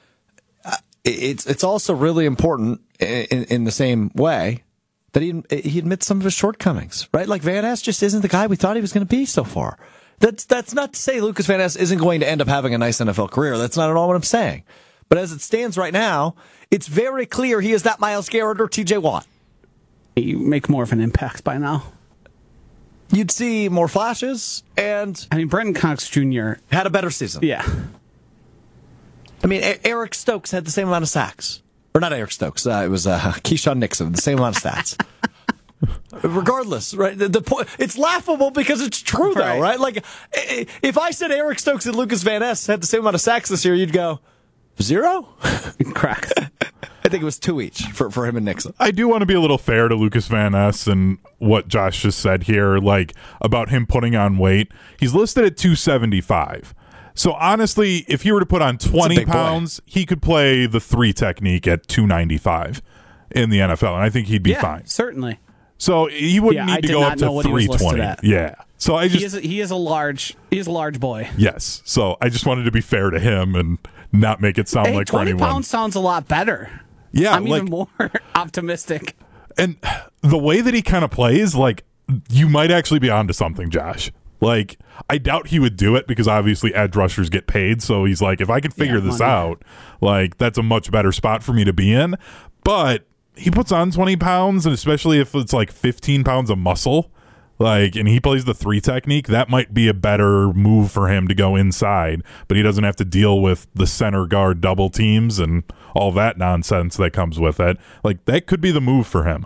It's also really important in the same way that he admits some of his shortcomings, right? Like Van Ness just isn't the guy we thought he was going to be so far. That's not to say Lucas Van Ness isn't going to end up having a nice NFL career. That's not at all what I'm saying. But as it stands right now, it's very clear he is not Myles Garrett or TJ Watt. You make more of an impact by now. You'd see more flashes, and I mean, Brenton Cox Jr. had a better season. Yeah. I mean, Eric Stokes had the same amount of sacks. Or not Eric Stokes. It was Keyshawn Nixon, the same amount of stats. Regardless, right? The point, it's laughable because it's true, though, right? Like, if I said Eric Stokes and Lucas Van Ness had the same amount of sacks this year, you'd go, 0? Correct. I think it was 2 each for him and Nixon. I do want to be a little fair to Lucas Van Ness and what Josh just said here, like about him putting on weight. He's listed at 275. So honestly, if he were to put on 20 pounds, he could play the 3 technique at 295 in the NFL, and I think he'd be fine. Certainly. So he wouldn't need to go up to 320. Yeah. So he is a large boy. Yes. So I just wanted to be fair to him and not make it sound like for anyone. 20 pounds sounds a lot better. Yeah, I'm even more optimistic. And the way that he kind of plays, like, you might actually be onto something, Josh. Like, I doubt he would do it because obviously edge rushers get paid. So he's like, if I can figure this out, like, that's a much better spot for me to be in. But he puts on 20 pounds, and especially if it's like 15 pounds of muscle, like, and he plays the 3 technique, that might be a better move for him to go inside. But he doesn't have to deal with the center guard double teams and all that nonsense that comes with it. Like, that could be the move for him.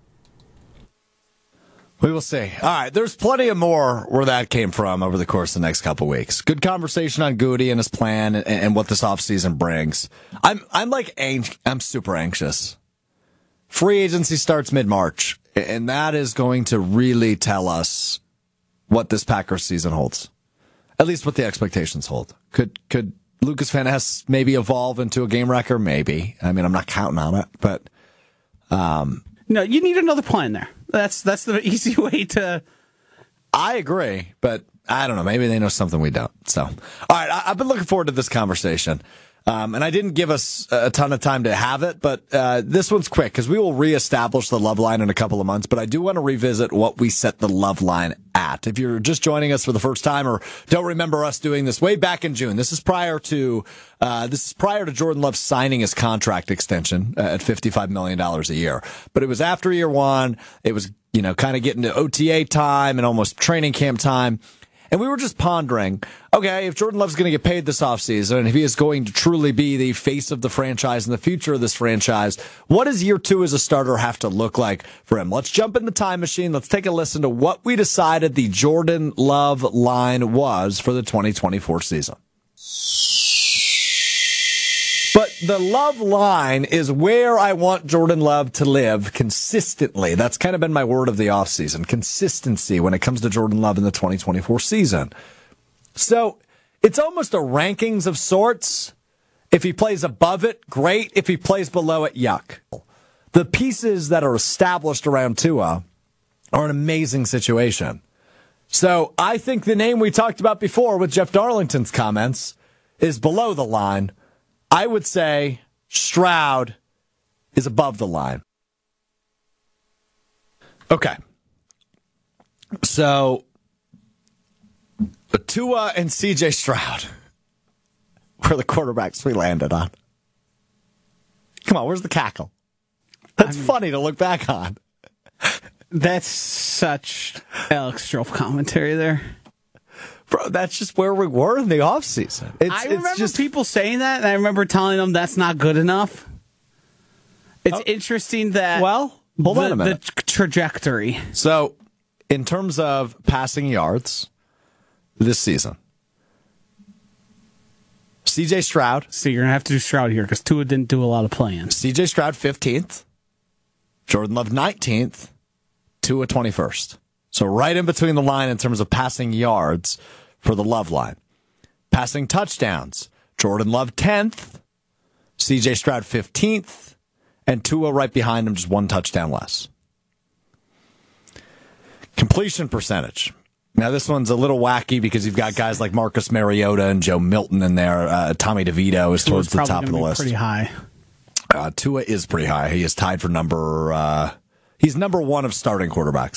We will see. All right, there's plenty of more where that came from over the course of the next couple of weeks. Good conversation on Goody and his plan and what this offseason brings. I'm super anxious. Free agency starts mid-March, and that is going to really tell us what this Packers season holds. At least what the expectations hold. Could Lucas Van Ness maybe evolve into a game wrecker? Maybe. I mean, I'm not counting on it, but no, you need another plan there. That's the easy way to. I agree, but I don't know. Maybe they know something we don't. So, all right, I've been looking forward to this conversation. And I didn't give us a ton of time to have it, but this one's quick because we will reestablish the love line in a couple of months. But I do want to revisit what we set the love line at. If you're just joining us for the first time or don't remember us doing this way back in June, this is prior to Jordan Love signing his contract extension at $55 million a year. But it was after year one. It was, kind of getting to OTA time and almost training camp time. And we were just pondering, okay, if Jordan Love's going to get paid this offseason, and if he is going to truly be the face of the franchise and the future of this franchise, what does year two as a starter have to look like for him? Let's jump in the time machine. Let's take a listen to what we decided the Jordan Love line was for the 2024 season. But the Love line is where I want Jordan Love to live consistently. That's kind of been my word of the offseason, consistency when it comes to Jordan Love in the 2024 season. So it's almost a rankings of sorts. If he plays above it, great. If he plays below it, yuck. The pieces that are established around Tua are an amazing situation. So I think the name we talked about before with Jeff Darlington's comments is below the line. I would say Stroud is above the line. Okay. So, Tua and CJ Stroud were the quarterbacks we landed on. Come on, where's the cackle? That's funny to look back on. That's such Alex Stroh commentary there. Bro, that's just where we were in the offseason. I remember people saying that, and I remember telling them that's not good enough. It's interesting that hold on a minute. The trajectory. So, in terms of passing yards this season, CJ Stroud. So you're going to have to do Stroud here because Tua didn't do a lot of playing. CJ Stroud 15th, Jordan Love 19th, Tua 21st. So right in between the line in terms of passing yards for the Love line. Passing touchdowns, Jordan Love 10th, CJ Stroud 15th, and Tua right behind him, just one touchdown less. Completion percentage. Now this one's a little wacky because you've got guys like Marcus Mariota and Joe Milton in there. Tommy DeVito is towards the top of the list. Pretty high. Tua is pretty high. He is tied for number... he's number one of starting quarterbacks,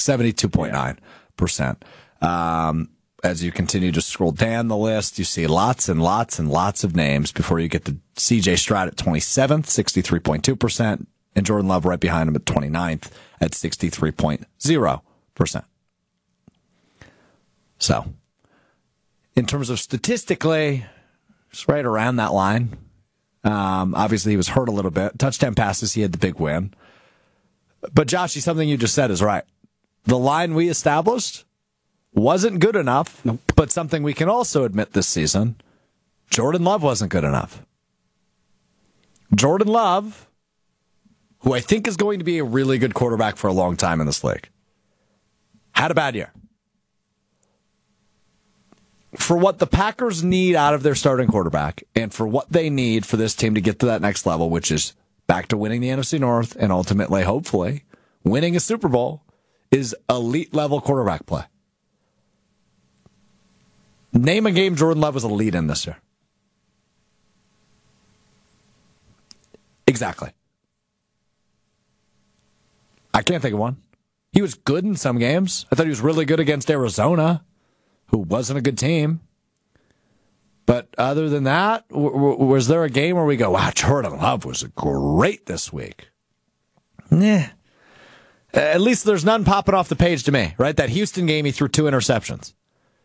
72.9%. As you continue to scroll down the list, you see lots and lots and lots of names before you get to CJ Stroud at 27th, 63.2%, and Jordan Love right behind him at 29th at 63.0%. So, in terms of statistically, it's right around that line. Obviously, he was hurt a little bit. Touchdown passes, he had the big win. But, Joshy, something you just said is right. The line we established wasn't good enough, Nope. But something we can also admit this season, Jordan Love wasn't good enough. Jordan Love, who I think is going to be a really good quarterback for a long time in this league, had a bad year. For what the Packers need out of their starting quarterback and for what they need for this team to get to that next level, which is back to winning the NFC North and ultimately, hopefully, winning a Super Bowl, is elite level quarterback play. Name a game Jordan Love was a lead in this year. Exactly. I can't think of one. He was good in some games. I thought he was really good against Arizona, who wasn't a good team. But other than that, was there a game where we go, wow, Jordan Love was great this week? Nah. At least there's none popping off the page to me, right? That Houston game, he threw 2 interceptions.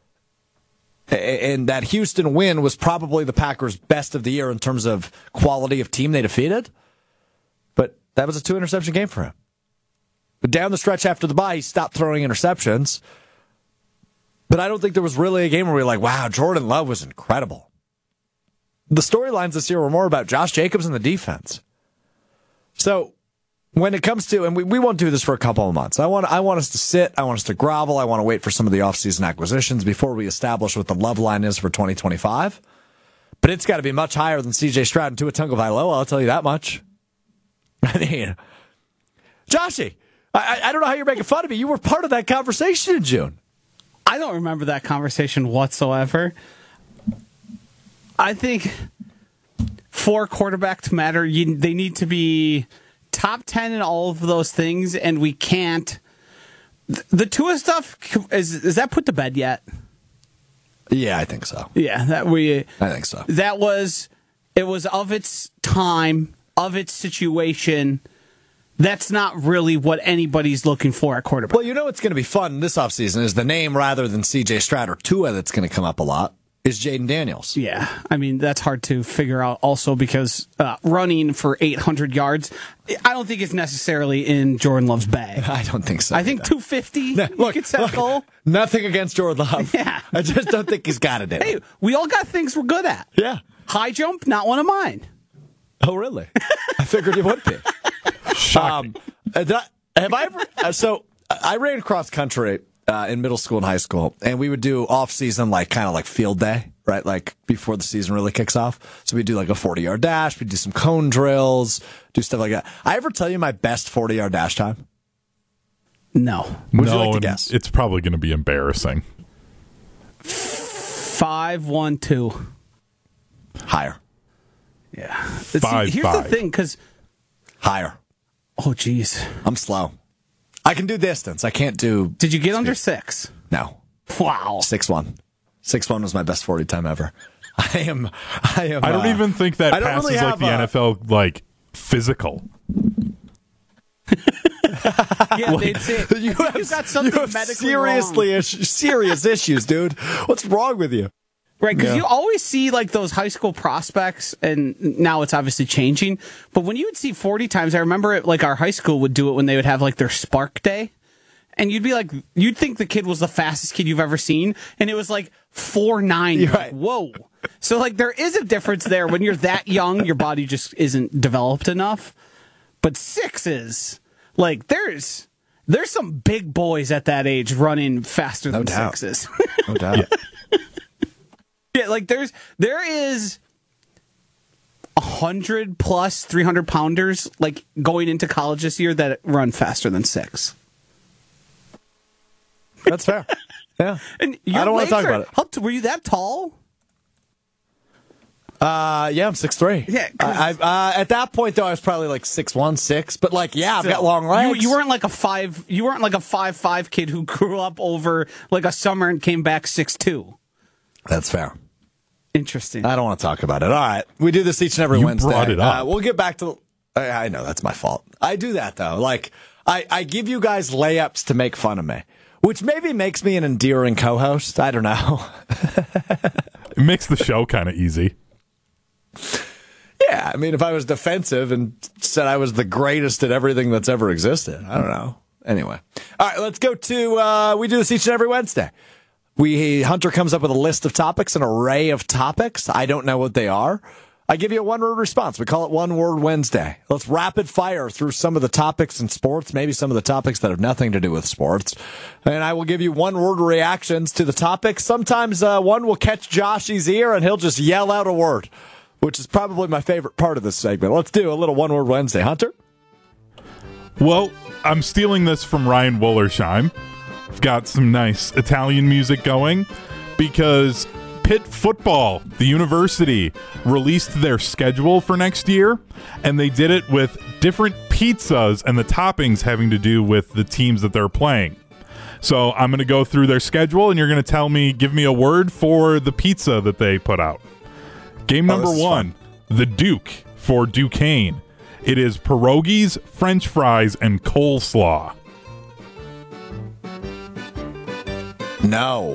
And that Houston win was probably the Packers' best of the year in terms of quality of team they defeated. But that was a 2-interception game for him. But down the stretch after the bye, he stopped throwing interceptions. But I don't think there was really a game where we were like, wow, Jordan Love was incredible. The storylines this year were more about Josh Jacobs and the defense. So when it comes to, and we won't do this for a couple of months. I want us to sit. I want us to grovel. I want to wait for some of the offseason acquisitions before we establish what the love line is for 2025. But it's got to be much higher than C.J. Stroud and Tua Tagovailoa. I'll tell you that much. I mean, Joshy, I don't know how you're making fun of me. You were part of that conversation in June. I don't remember that conversation whatsoever. I think for a quarterback to matter, they need to be top 10 in all of those things, and we can't. The Tua stuff, is that put to bed yet? Yeah, I think so. Yeah, I think so. It was of its time, of its situation. That's not really what anybody's looking for at quarterback. Well, you know what's going to be fun this offseason is the name rather than C.J. Stroud or Tua that's going to come up a lot is Jaden Daniels. Yeah, I mean, that's hard to figure out also because running for 800 yards, I don't think it's necessarily in Jordan Love's bag. I don't think so. I think 250, you could set a goal. Nothing against Jordan Love. Yeah. I just don't think he's got it in him. Hey, we all got things we're good at. Yeah. High jump, not one of mine. Oh, really? I figured you would be. Shocking. Have I ever? So I ran cross country in middle school and high school, and we would do off season kind of like field day, right? Like before the season really kicks off. So we do like a 40-yard dash, we do some cone drills, do stuff like that. I ever tell you my best 40-yard dash time? No. Would you like to guess? It's probably going to be embarrassing. 5-1-2. Higher. Yeah. 5-5. Here's the thing, because Higher. oh geez, I'm slow. I can do distance. I can't do. did you get under 6? No. Wow. 6-1. 6-1 was my best 40 time ever. I am. I don't even think that I don't passes really like the NFL physical. Yeah, they'd say You you've got something medically wrong. serious issues, dude. What's wrong with you? Right, because you always see those high school prospects, and now it's obviously changing. But when you would see 40 times, I remember our high school would do it when they would have their Spark Day, and you'd think the kid was the fastest kid you've ever seen, and it was 4.9. You're right. Whoa! So there is a difference there. When you're that young, your body just isn't developed enough. But 6 is there's some big boys at that age running faster than 6s. No doubt. Yeah. Yeah, there is 100 plus 300 pounders going into college this year that run faster than 6. That's fair. Yeah. And I don't want to talk about it. Were you that tall? Yeah, I'm 6'3". Yeah, at that point though, I was probably 6'1", 6". But I've got long legs. You weren't like a 5. You weren't like a 5'5" kid who grew up over a summer and came back 6'2". That's fair. Interesting. I don't want to talk about it. All right, we do this each and every Wednesday. Brought it up. We'll get back to. I know that's my fault. I do that though. I give you guys layups to make fun of me, which maybe makes me an endearing co-host. I don't know. It makes the show kind of easy. Yeah, I mean, if I was defensive and said I was the greatest at everything that's ever existed, I don't know. Anyway, all right, let's go to. We do this each and every Wednesday. Hunter comes up with a list of topics, an array of topics. I don't know what they are. I give you a one-word response. We call it One Word Wednesday. Let's rapid fire through some of the topics in sports, maybe some of the topics that have nothing to do with sports. And I will give you one-word reactions to the topics. Sometimes one will catch Joshy's ear, and he'll just yell out a word, which is probably my favorite part of this segment. Let's do a little One Word Wednesday. Hunter? Well, I'm stealing this from Ryan Wollersheim. I've got some nice Italian music going because Pitt Football, the university, released their schedule for next year, and they did it with different pizzas and the toppings having to do with the teams that they're playing. So I'm going to go through their schedule, and you're going to give me a word for the pizza that they put out. Game number 1, the Duke for Duquesne. It is pierogies, French fries, and coleslaw. No.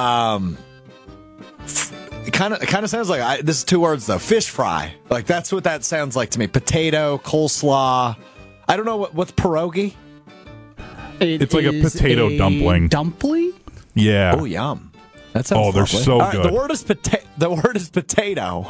It kind of sounds like this is 2 words though. Fish fry. That's what that sounds like to me. Potato, coleslaw. I don't know what's pierogi. It's like a potato dumpling. Dumpling? Yeah. Oh, yum. That sounds. Oh, they're lovely. so All right, good. The word is potato.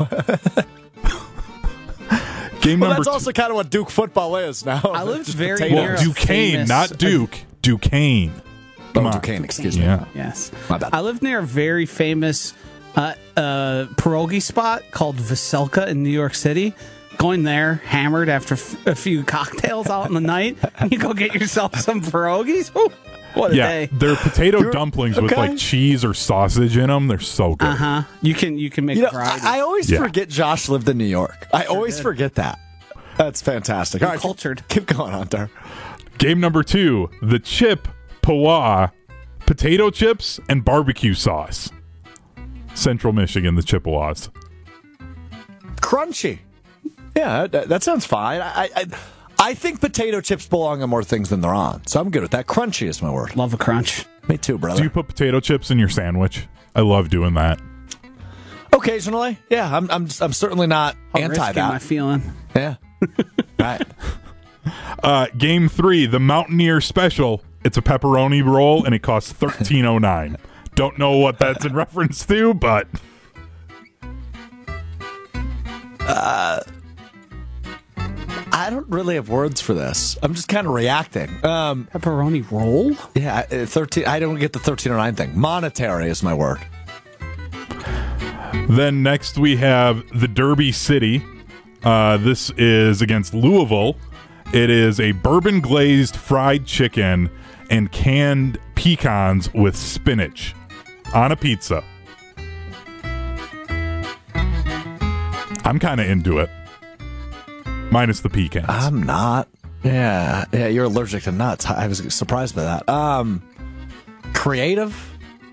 Game number that's also kind of what Duke football is now. I lived Just very potato. near Well, Duquesne, not Duke. Duquesne. Come on. Duquesne, excuse me. Yeah. Yes. My bad. I lived near a very famous pierogi spot called Veselka in New York City. Going there, hammered after a few cocktails out in the night, you go get yourself some pierogies. Ooh. What a day. They're potato dumplings with okay. like cheese or sausage in them. They're so good. You can make variety. I always Yeah. forget Josh lived in New York. I always forget that. That's fantastic. All right, cultured. Keep going, Hunter. Game number 2, the Chippewa potato chips and barbecue sauce. Central Michigan, the Chippewas. Crunchy. Yeah, that sounds fine. I think potato chips belong on more things than they're on, so I'm good with that. Crunchy is my word. Love a crunch. Me too, brother. Do you put potato chips in your sandwich? I love doing that. Occasionally, yeah. I'm certainly not How anti risky am I that. feeling? Yeah. Right. Game 3, the Mountaineer Special. It's a pepperoni roll, and it costs $13.09. Don't know what that's in reference to, but I don't really have words for this. I'm just kind of reacting. Pepperoni roll? Yeah, 13. I don't get the 1309 thing. Monetary is my word. then next we have the Derby City. This is against Louisville. It is a bourbon glazed fried chicken and canned pecans with spinach on a pizza. I'm kind of into it. Minus the pecans. I'm not. Yeah, you're allergic to nuts. I was surprised by that. Creative?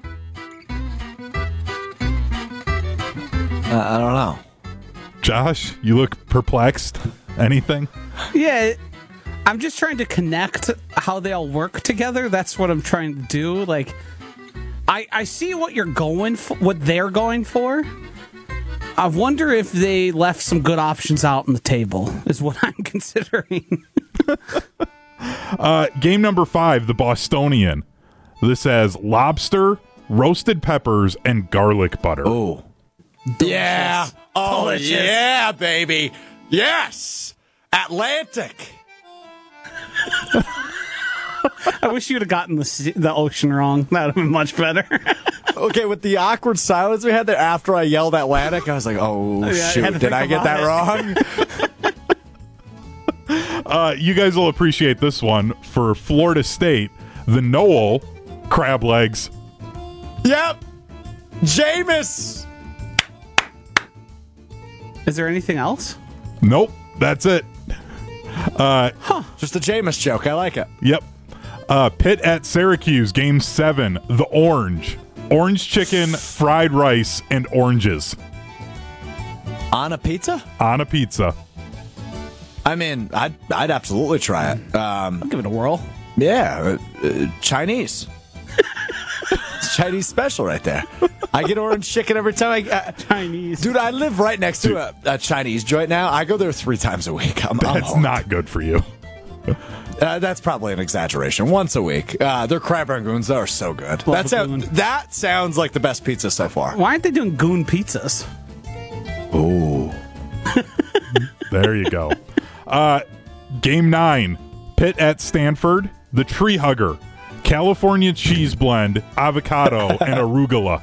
I don't know. Josh, you look perplexed. Anything? Yeah, I'm just trying to connect how they all work together. That's what I'm trying to do. Like, I see what you're going for, what they're going for. I wonder if they left some good options out on the table, is what I'm considering. Game number 5, the Bostonian. This has lobster, roasted peppers, and garlic butter. Oh. Yeah. Oh, Delicious. yeah, baby. Yes. Atlantic. I wish you would have gotten the ocean wrong. That would have been much better. Okay, with the awkward silence we had there after I yelled Atlantic, I was like, oh, Yeah, I had shoot. to Did think I get that wrong? You guys will appreciate this one. For Florida State, the Noel crab legs. Yep. Jameis. Is there anything else? Nope, that's it. Just a Jameis joke. I like it. Yep. Pitt at Syracuse, game 7, the Orange. Orange chicken, fried rice, and oranges On a pizza? on a pizza. I mean, I'd absolutely try it. I'll give it a whirl. Yeah, Chinese. It's Chinese special right there. I get orange chicken every time Chinese. Dude, I live right next to a Chinese joint now. I go there 3 times a week. I'm That's hooked. not good for you. That's probably an exaggeration. Once a week. Their crab rangoons, though, are so good. Love a goon. That sounds like the best pizza so far. Why aren't they doing goon pizzas? Ooh. There you go. Game 9, Pitt at Stanford, the Tree Hugger. California cheese blend, avocado, and arugula.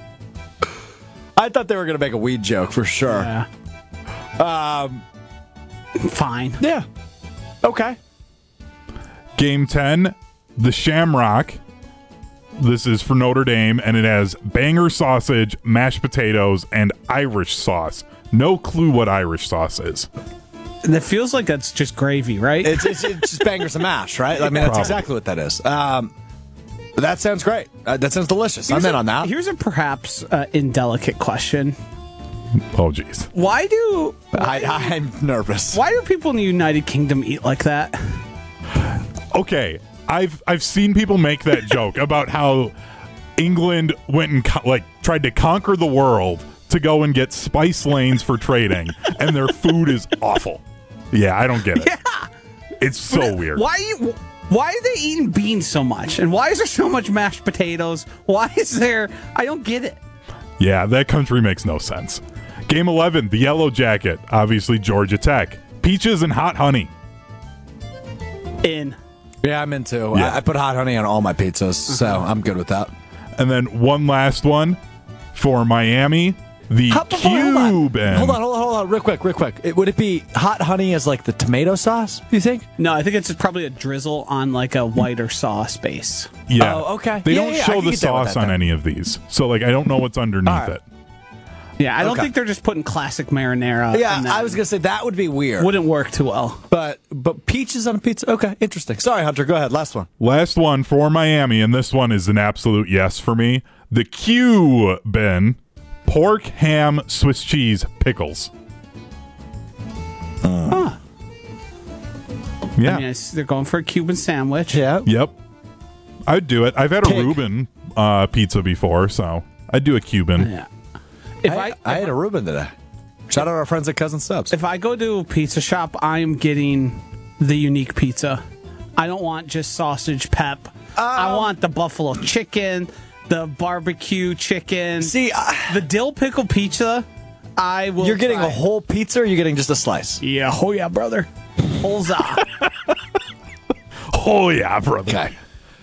I thought they were going to make a weed joke for sure. Yeah. Fine. Yeah. Okay. Game 10, the Shamrock. This is for Notre Dame, and it has banger sausage, mashed potatoes, and Irish sauce. No clue what Irish sauce is. And it feels like that's just gravy, right? It's just bangers and mash, right? I mean, that's Probably. exactly what that is. That sounds great. That sounds delicious. I'm in on that. Here's a perhaps indelicate question. Oh, geez. Why do I'm nervous. people in the United Kingdom eat like that? Okay, I've seen people make that joke about how England went and tried to conquer the world to go and get spice lanes for trading, and their food is awful. Yeah, I don't get it. Yeah. It's so weird. Why are they eating beans so much? And why is there so much mashed potatoes? Why is there... I don't get it. Yeah, that country makes no sense. Game 11, the Yellow Jacket. Obviously, Georgia Tech. Peaches and hot honey. In. Yeah, I'm into. Yeah. I put hot honey on all my pizzas, so I'm good with that. And then one last one for Miami, the Cuban. Hold hold on, real quick. Would it be hot honey as like the tomato sauce, do you think? No, I think it's probably a drizzle on like a whiter sauce base. Yeah. Oh, okay. They Yeah, don't yeah, I show can the get down with sauce that on then. any of these. So, like, I don't know what's underneath All right. it. Yeah, I don't Okay. think they're just putting classic marinara. Yeah, in that. I was going to say that would be weird. Wouldn't work too well. But peaches on a pizza? Okay, interesting. Sorry, Hunter, go ahead. Last one. Last one for Miami, and this one is an absolute yes for me. The Cuban pork, ham, Swiss cheese, pickles. Huh. Yeah. I mean, they're going for a Cuban sandwich. Yeah. Yep. I'd do it. I've had a Pig. Reuben pizza before, so I'd do a Cuban. Yeah. If I had a Reuben today. Shout out our friends at Cousin Stubbs. If I go to a pizza shop, I am getting the unique pizza. I don't want just sausage pep. I want the buffalo chicken, the barbecue chicken. See, the dill pickle pizza. I will. you're getting try. a whole pizza or you're getting just a slice? Yeah, oh yeah, brother. Holza. Oh, yeah, brother. Okay.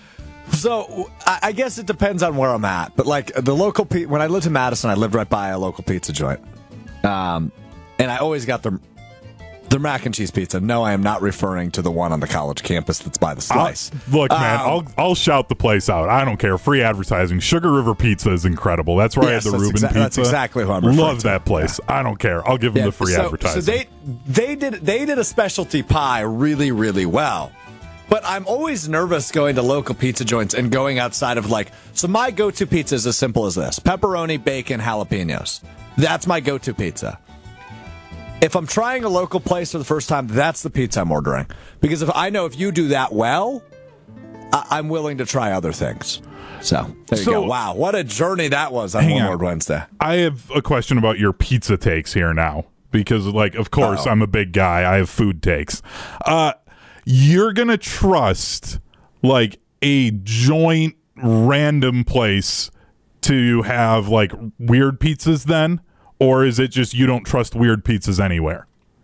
So I guess it depends on where I'm at. But like the local when I lived in Madison, I lived right by a local pizza joint. And I always got their mac and cheese pizza. No, I am not referring to the one on the college campus that's by the slice. Look, man, I'll shout the place out. I don't care. Free advertising. Sugar River Pizza is incredible. That's where Yes, I had the that's Reuben pizza. that's exactly who I'm referring Love to. that place. I don't care. I'll give them the free advertising. So they did a specialty pie really, really well. But I'm always nervous going to local pizza joints and going outside of so my go-to pizza is as simple as this. Pepperoni, bacon, jalapenos. That's my go-to pizza. If I'm trying a local place for the first time, that's the pizza I'm ordering. Because if you do that well, I'm willing to try other things. So, there you go. Wow, what a journey that was on One Word Wednesday. I have a question about your pizza takes here now. Because, of course, I'm a big guy. I have food takes. You're going to trust, a joint random place to have, weird pizzas then? Or is it just you don't trust weird pizzas anywhere?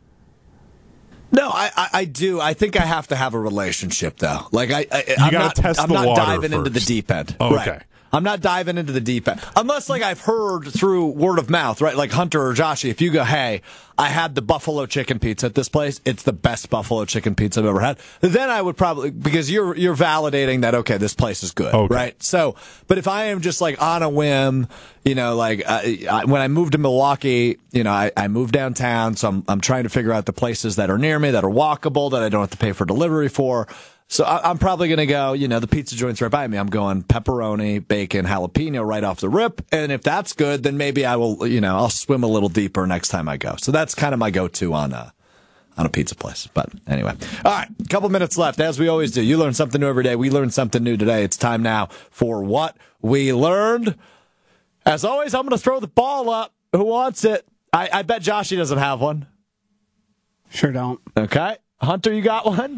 No, I do. I think I have to have a relationship, though. I'm gotta test I'm the not water diving into the first. deep end. Oh, Right. okay. I'm not diving into the deep end. Unless, I've heard through word of mouth, right? Like Hunter or Joshy, if you go, hey, I had the buffalo chicken pizza at this place. It's the best buffalo chicken pizza I've ever had. Then I would probably, because you're validating that, okay, this place is good, Okay. right? So, but if I am just on a whim, when I moved to Milwaukee, I moved downtown, so I'm trying to figure out the places that are near me, that are walkable, that I don't have to pay for delivery for. So I'm probably going to go, the pizza joint's right by me. I'm going pepperoni, bacon, jalapeno right off the rip. And if that's good, then maybe I will, I'll swim a little deeper next time I go. So that's kind of my go-to on a pizza place. But anyway. All right. A couple minutes left. As we always do, you learn something new every day. We learn something new today. It's time now for What We Learned. As always, I'm going to throw the ball up. Who wants it? I bet Joshy doesn't have one. Sure don't. Okay. Hunter, you got one?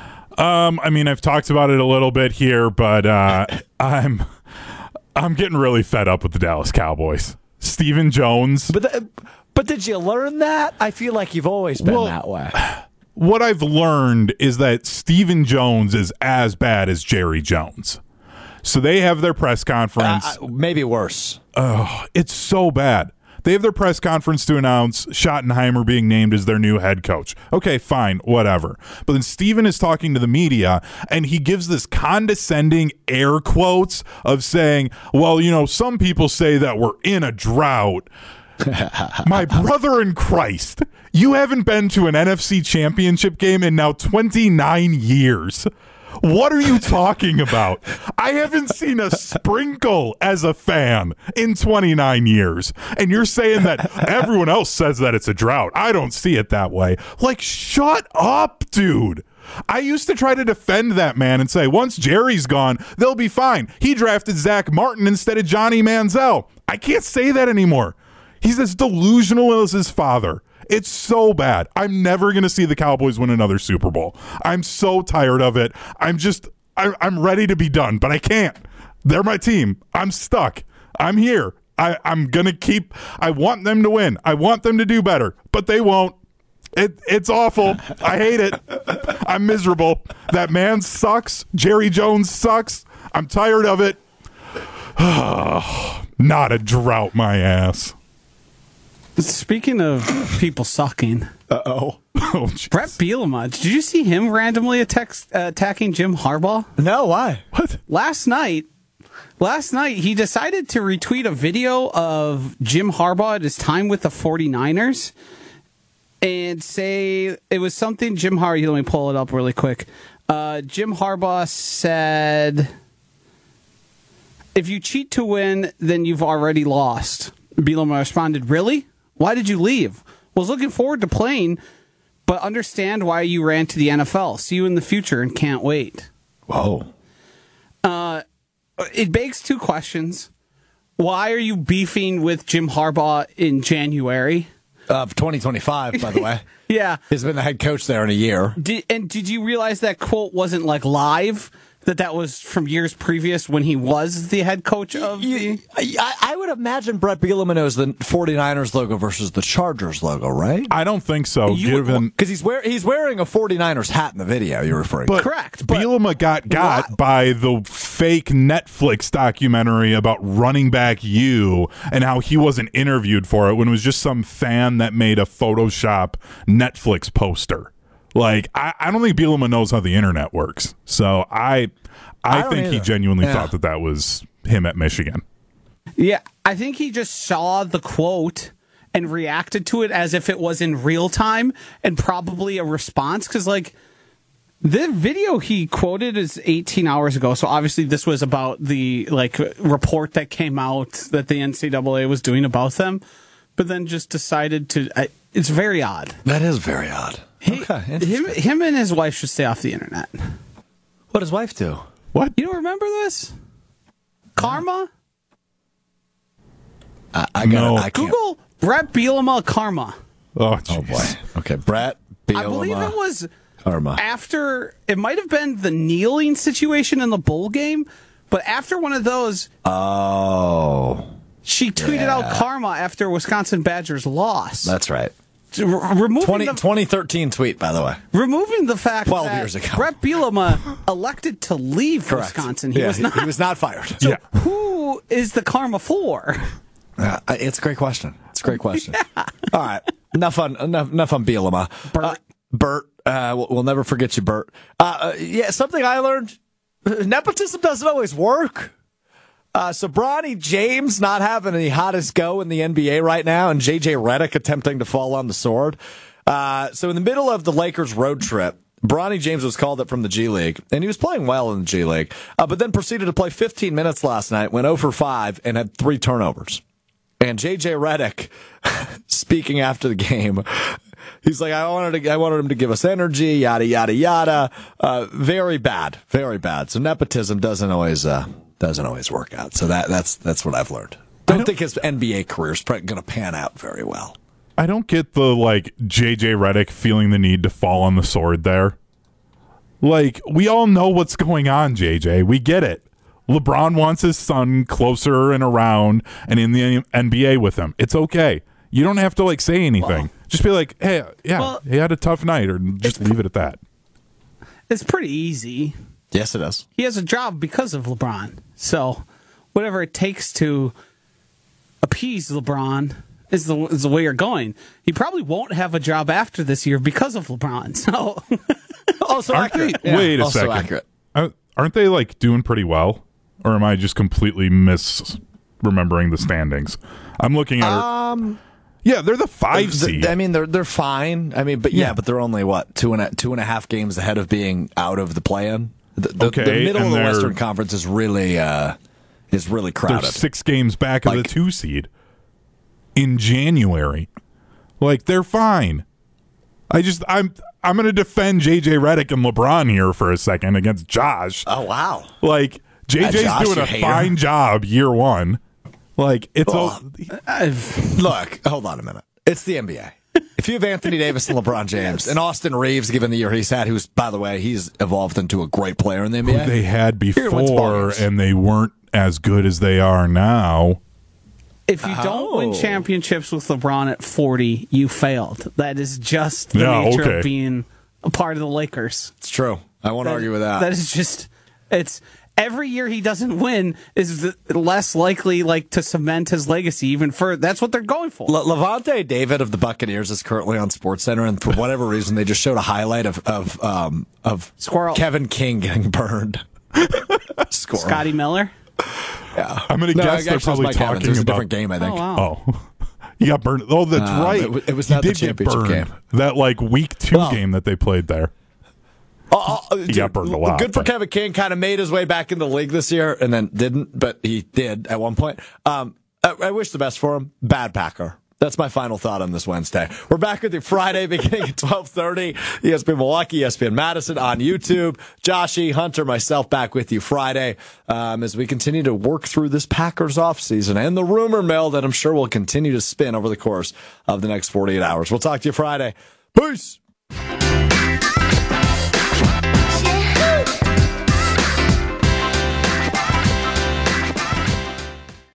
I've talked about it a little bit here, but I'm getting really fed up with the Dallas Cowboys. Stephen Jones. But did you learn that? I feel like you've always been that way. What I've learned is that Stephen Jones is as bad as Jerry Jones. So they have their press conference. Maybe worse. Oh, it's so bad. They have their press conference to announce Schottenheimer being named as their new head coach. Okay, fine, whatever. But then Steven is talking to the media, and he gives this condescending air quotes of saying, well, some people say that we're in a drought. My brother in Christ, you haven't been to an NFC championship game in now 29 years. What are you talking about? I haven't seen a sprinkle as a fan in 29 years. And you're saying that everyone else says that it's a drought. I don't see it that way. Shut up, dude. I used to try to defend that man and say, once Jerry's gone, they'll be fine. He drafted Zach Martin instead of Johnny Manziel. I can't say that anymore. He's as delusional as his father. It's so bad. I'm never going to see the Cowboys win another Super Bowl. I'm so tired of it. I'm ready to be done, but I can't. They're my team. I'm stuck. I'm here. I'm going to keep. I want them to win. I want them to do better, but they won't. It's awful. I hate it. I'm miserable. That man sucks. Jerry Jones sucks. I'm tired of it. Not a drought, my ass. Speaking of people sucking, Uh-oh. Oh, jeez. Brett Bielema, did you see him randomly attacking Jim Harbaugh? No, why? What? Last night, he decided to retweet a video of Jim Harbaugh at his time with the 49ers and say it was something Jim Harbaugh. Let me pull it up really quick. Jim Harbaugh said, "If you cheat to win, then you've already lost." Bielema responded, "Really? Why did you leave? Was looking forward to playing, but understand why you ran to the NFL. See you in the future and can't wait." Whoa. It begs two questions. Why are you beefing with Jim Harbaugh in January? Of 2025, by the way. Yeah. He's been the head coach there in a year. Did you realize that quote wasn't like live? That was from years previous when he was the head coach of the... I would imagine Brett Bielema knows the 49ers logo versus the Chargers logo, right? I don't think so, given... Because he's wearing a 49ers hat in the video you're referring to. Correct. But Bielema got by the fake Netflix documentary about running back you and how he wasn't interviewed for it when it was just some fan that made a Photoshop Netflix poster. Like, I don't think Bielema knows how the internet works. So I think he genuinely thought that was him at Michigan. Yeah, I think he just saw the quote and reacted to it as if it was in real time and probably a response. Because, like, the video he quoted is 18 hours ago. So obviously this was about the, like, report that came out that the NCAA was doing about them. But then just decided to... it's very odd. That is very odd. Him and his wife should stay off the internet. What does wife do? What? You don't remember this? Karma? I can't. Google Brett Bielema karma. Oh, Oh, boy. Okay, Brett Bielema. I believe it was karma. after, it might have been the kneeling situation in the bowl game, but after one of those, Oh, she tweeted out karma after Wisconsin Badgers lost. that's right. Removing 2013 tweet, by the way. removing the fact 12 that years ago. Brett Bielema elected to leave Correct. Wisconsin. He was not. He was not fired. yeah. Who is the karma for? It's a great question. It's a great question. All right. Enough on Bielema. Bert. We'll never forget you, Bert. Yeah, something I learned. Nepotism doesn't always work. So Bronny James not having the hottest go in the NBA right now, and JJ Redick attempting to fall on the sword. So in the middle of the Lakers road trip, Bronny James was called up from the G League, and he was playing well in the G League, but then proceeded to play 15 minutes last night, went 0 for 5, and had 3 turnovers. And JJ Redick, speaking after the game, he's like, I wanted him to give us energy, yada, yada, yada. Very bad, very bad. So nepotism doesn't always work out. So that's what I've learned. Don't think his NBA career is going to pan out very well. I don't get the, like, JJ Redick feeling the need to fall on the sword there. Like, we all know what's going on, JJ. We get it. LeBron wants his son closer and around and in the NBA with him. It's okay. You don't have to, like, say anything. Just be like, hey, yeah, he had a tough night, or just leave it at that. It's pretty easy. Yes, it is. He has a job because of LeBron. So whatever it takes to appease LeBron is the way you're going. He probably won't have a job after this year because of LeBron. So Also accurate. Wait a also second. accurate. Aren't they, like, doing pretty well? Or am I just completely misremembering the standings? I'm looking at it. Yeah, they're the 5 seed. I mean, they're fine. I mean, but but they're only what two and a half games ahead of being out of the play-in. The middle of the Western Conference is really crowded. They're 6 games back of the 2 seed in January. Like, they're fine. I'm going to defend JJ Redick and LeBron here for a second against Josh. Oh wow! Like, JJ's Josh, doing a hater. fine job year one. Like, it's Look, hold on a minute. It's the NBA. If you have Anthony Davis and LeBron James and Austin Reeves, given the year he's had, who's, by the way, he's evolved into a great player in the NBA. who they had before, and they weren't as good as they are now. if you don't win championships with LeBron at 40, you failed. That is just the nature of being a part of the Lakers. It's true. I won't argue with that. That is just, it's every year he doesn't win is less likely to cement his legacy even further. That's what they're going for. Levante David of the Buccaneers is currently on SportsCenter, and for whatever reason, they just showed a highlight of Squirrel. Kevin King getting burned. Scotty Miller. Yeah, I'm going to guess they're probably talking It was a about different game, I think. Oh, wow. Oh, he got burned. Oh, that's right. It was He not the did get championship burned. game. That week 2 game that they played there. He got burned a lot. Good for but- Kevin King. Kind of made his way back in the league this year, and then didn't, but he did at one point. I wish the best for him. Bad Packer. That's my final thought on this Wednesday. We're back with you Friday beginning at 12:30. ESPN Milwaukee, ESPN Madison on YouTube. Joshy, Hunter, myself back with you Friday as we continue to work through this Packers offseason and the rumor mill that I'm sure will continue to spin over the course of the next 48 hours. We'll talk to you Friday. Peace.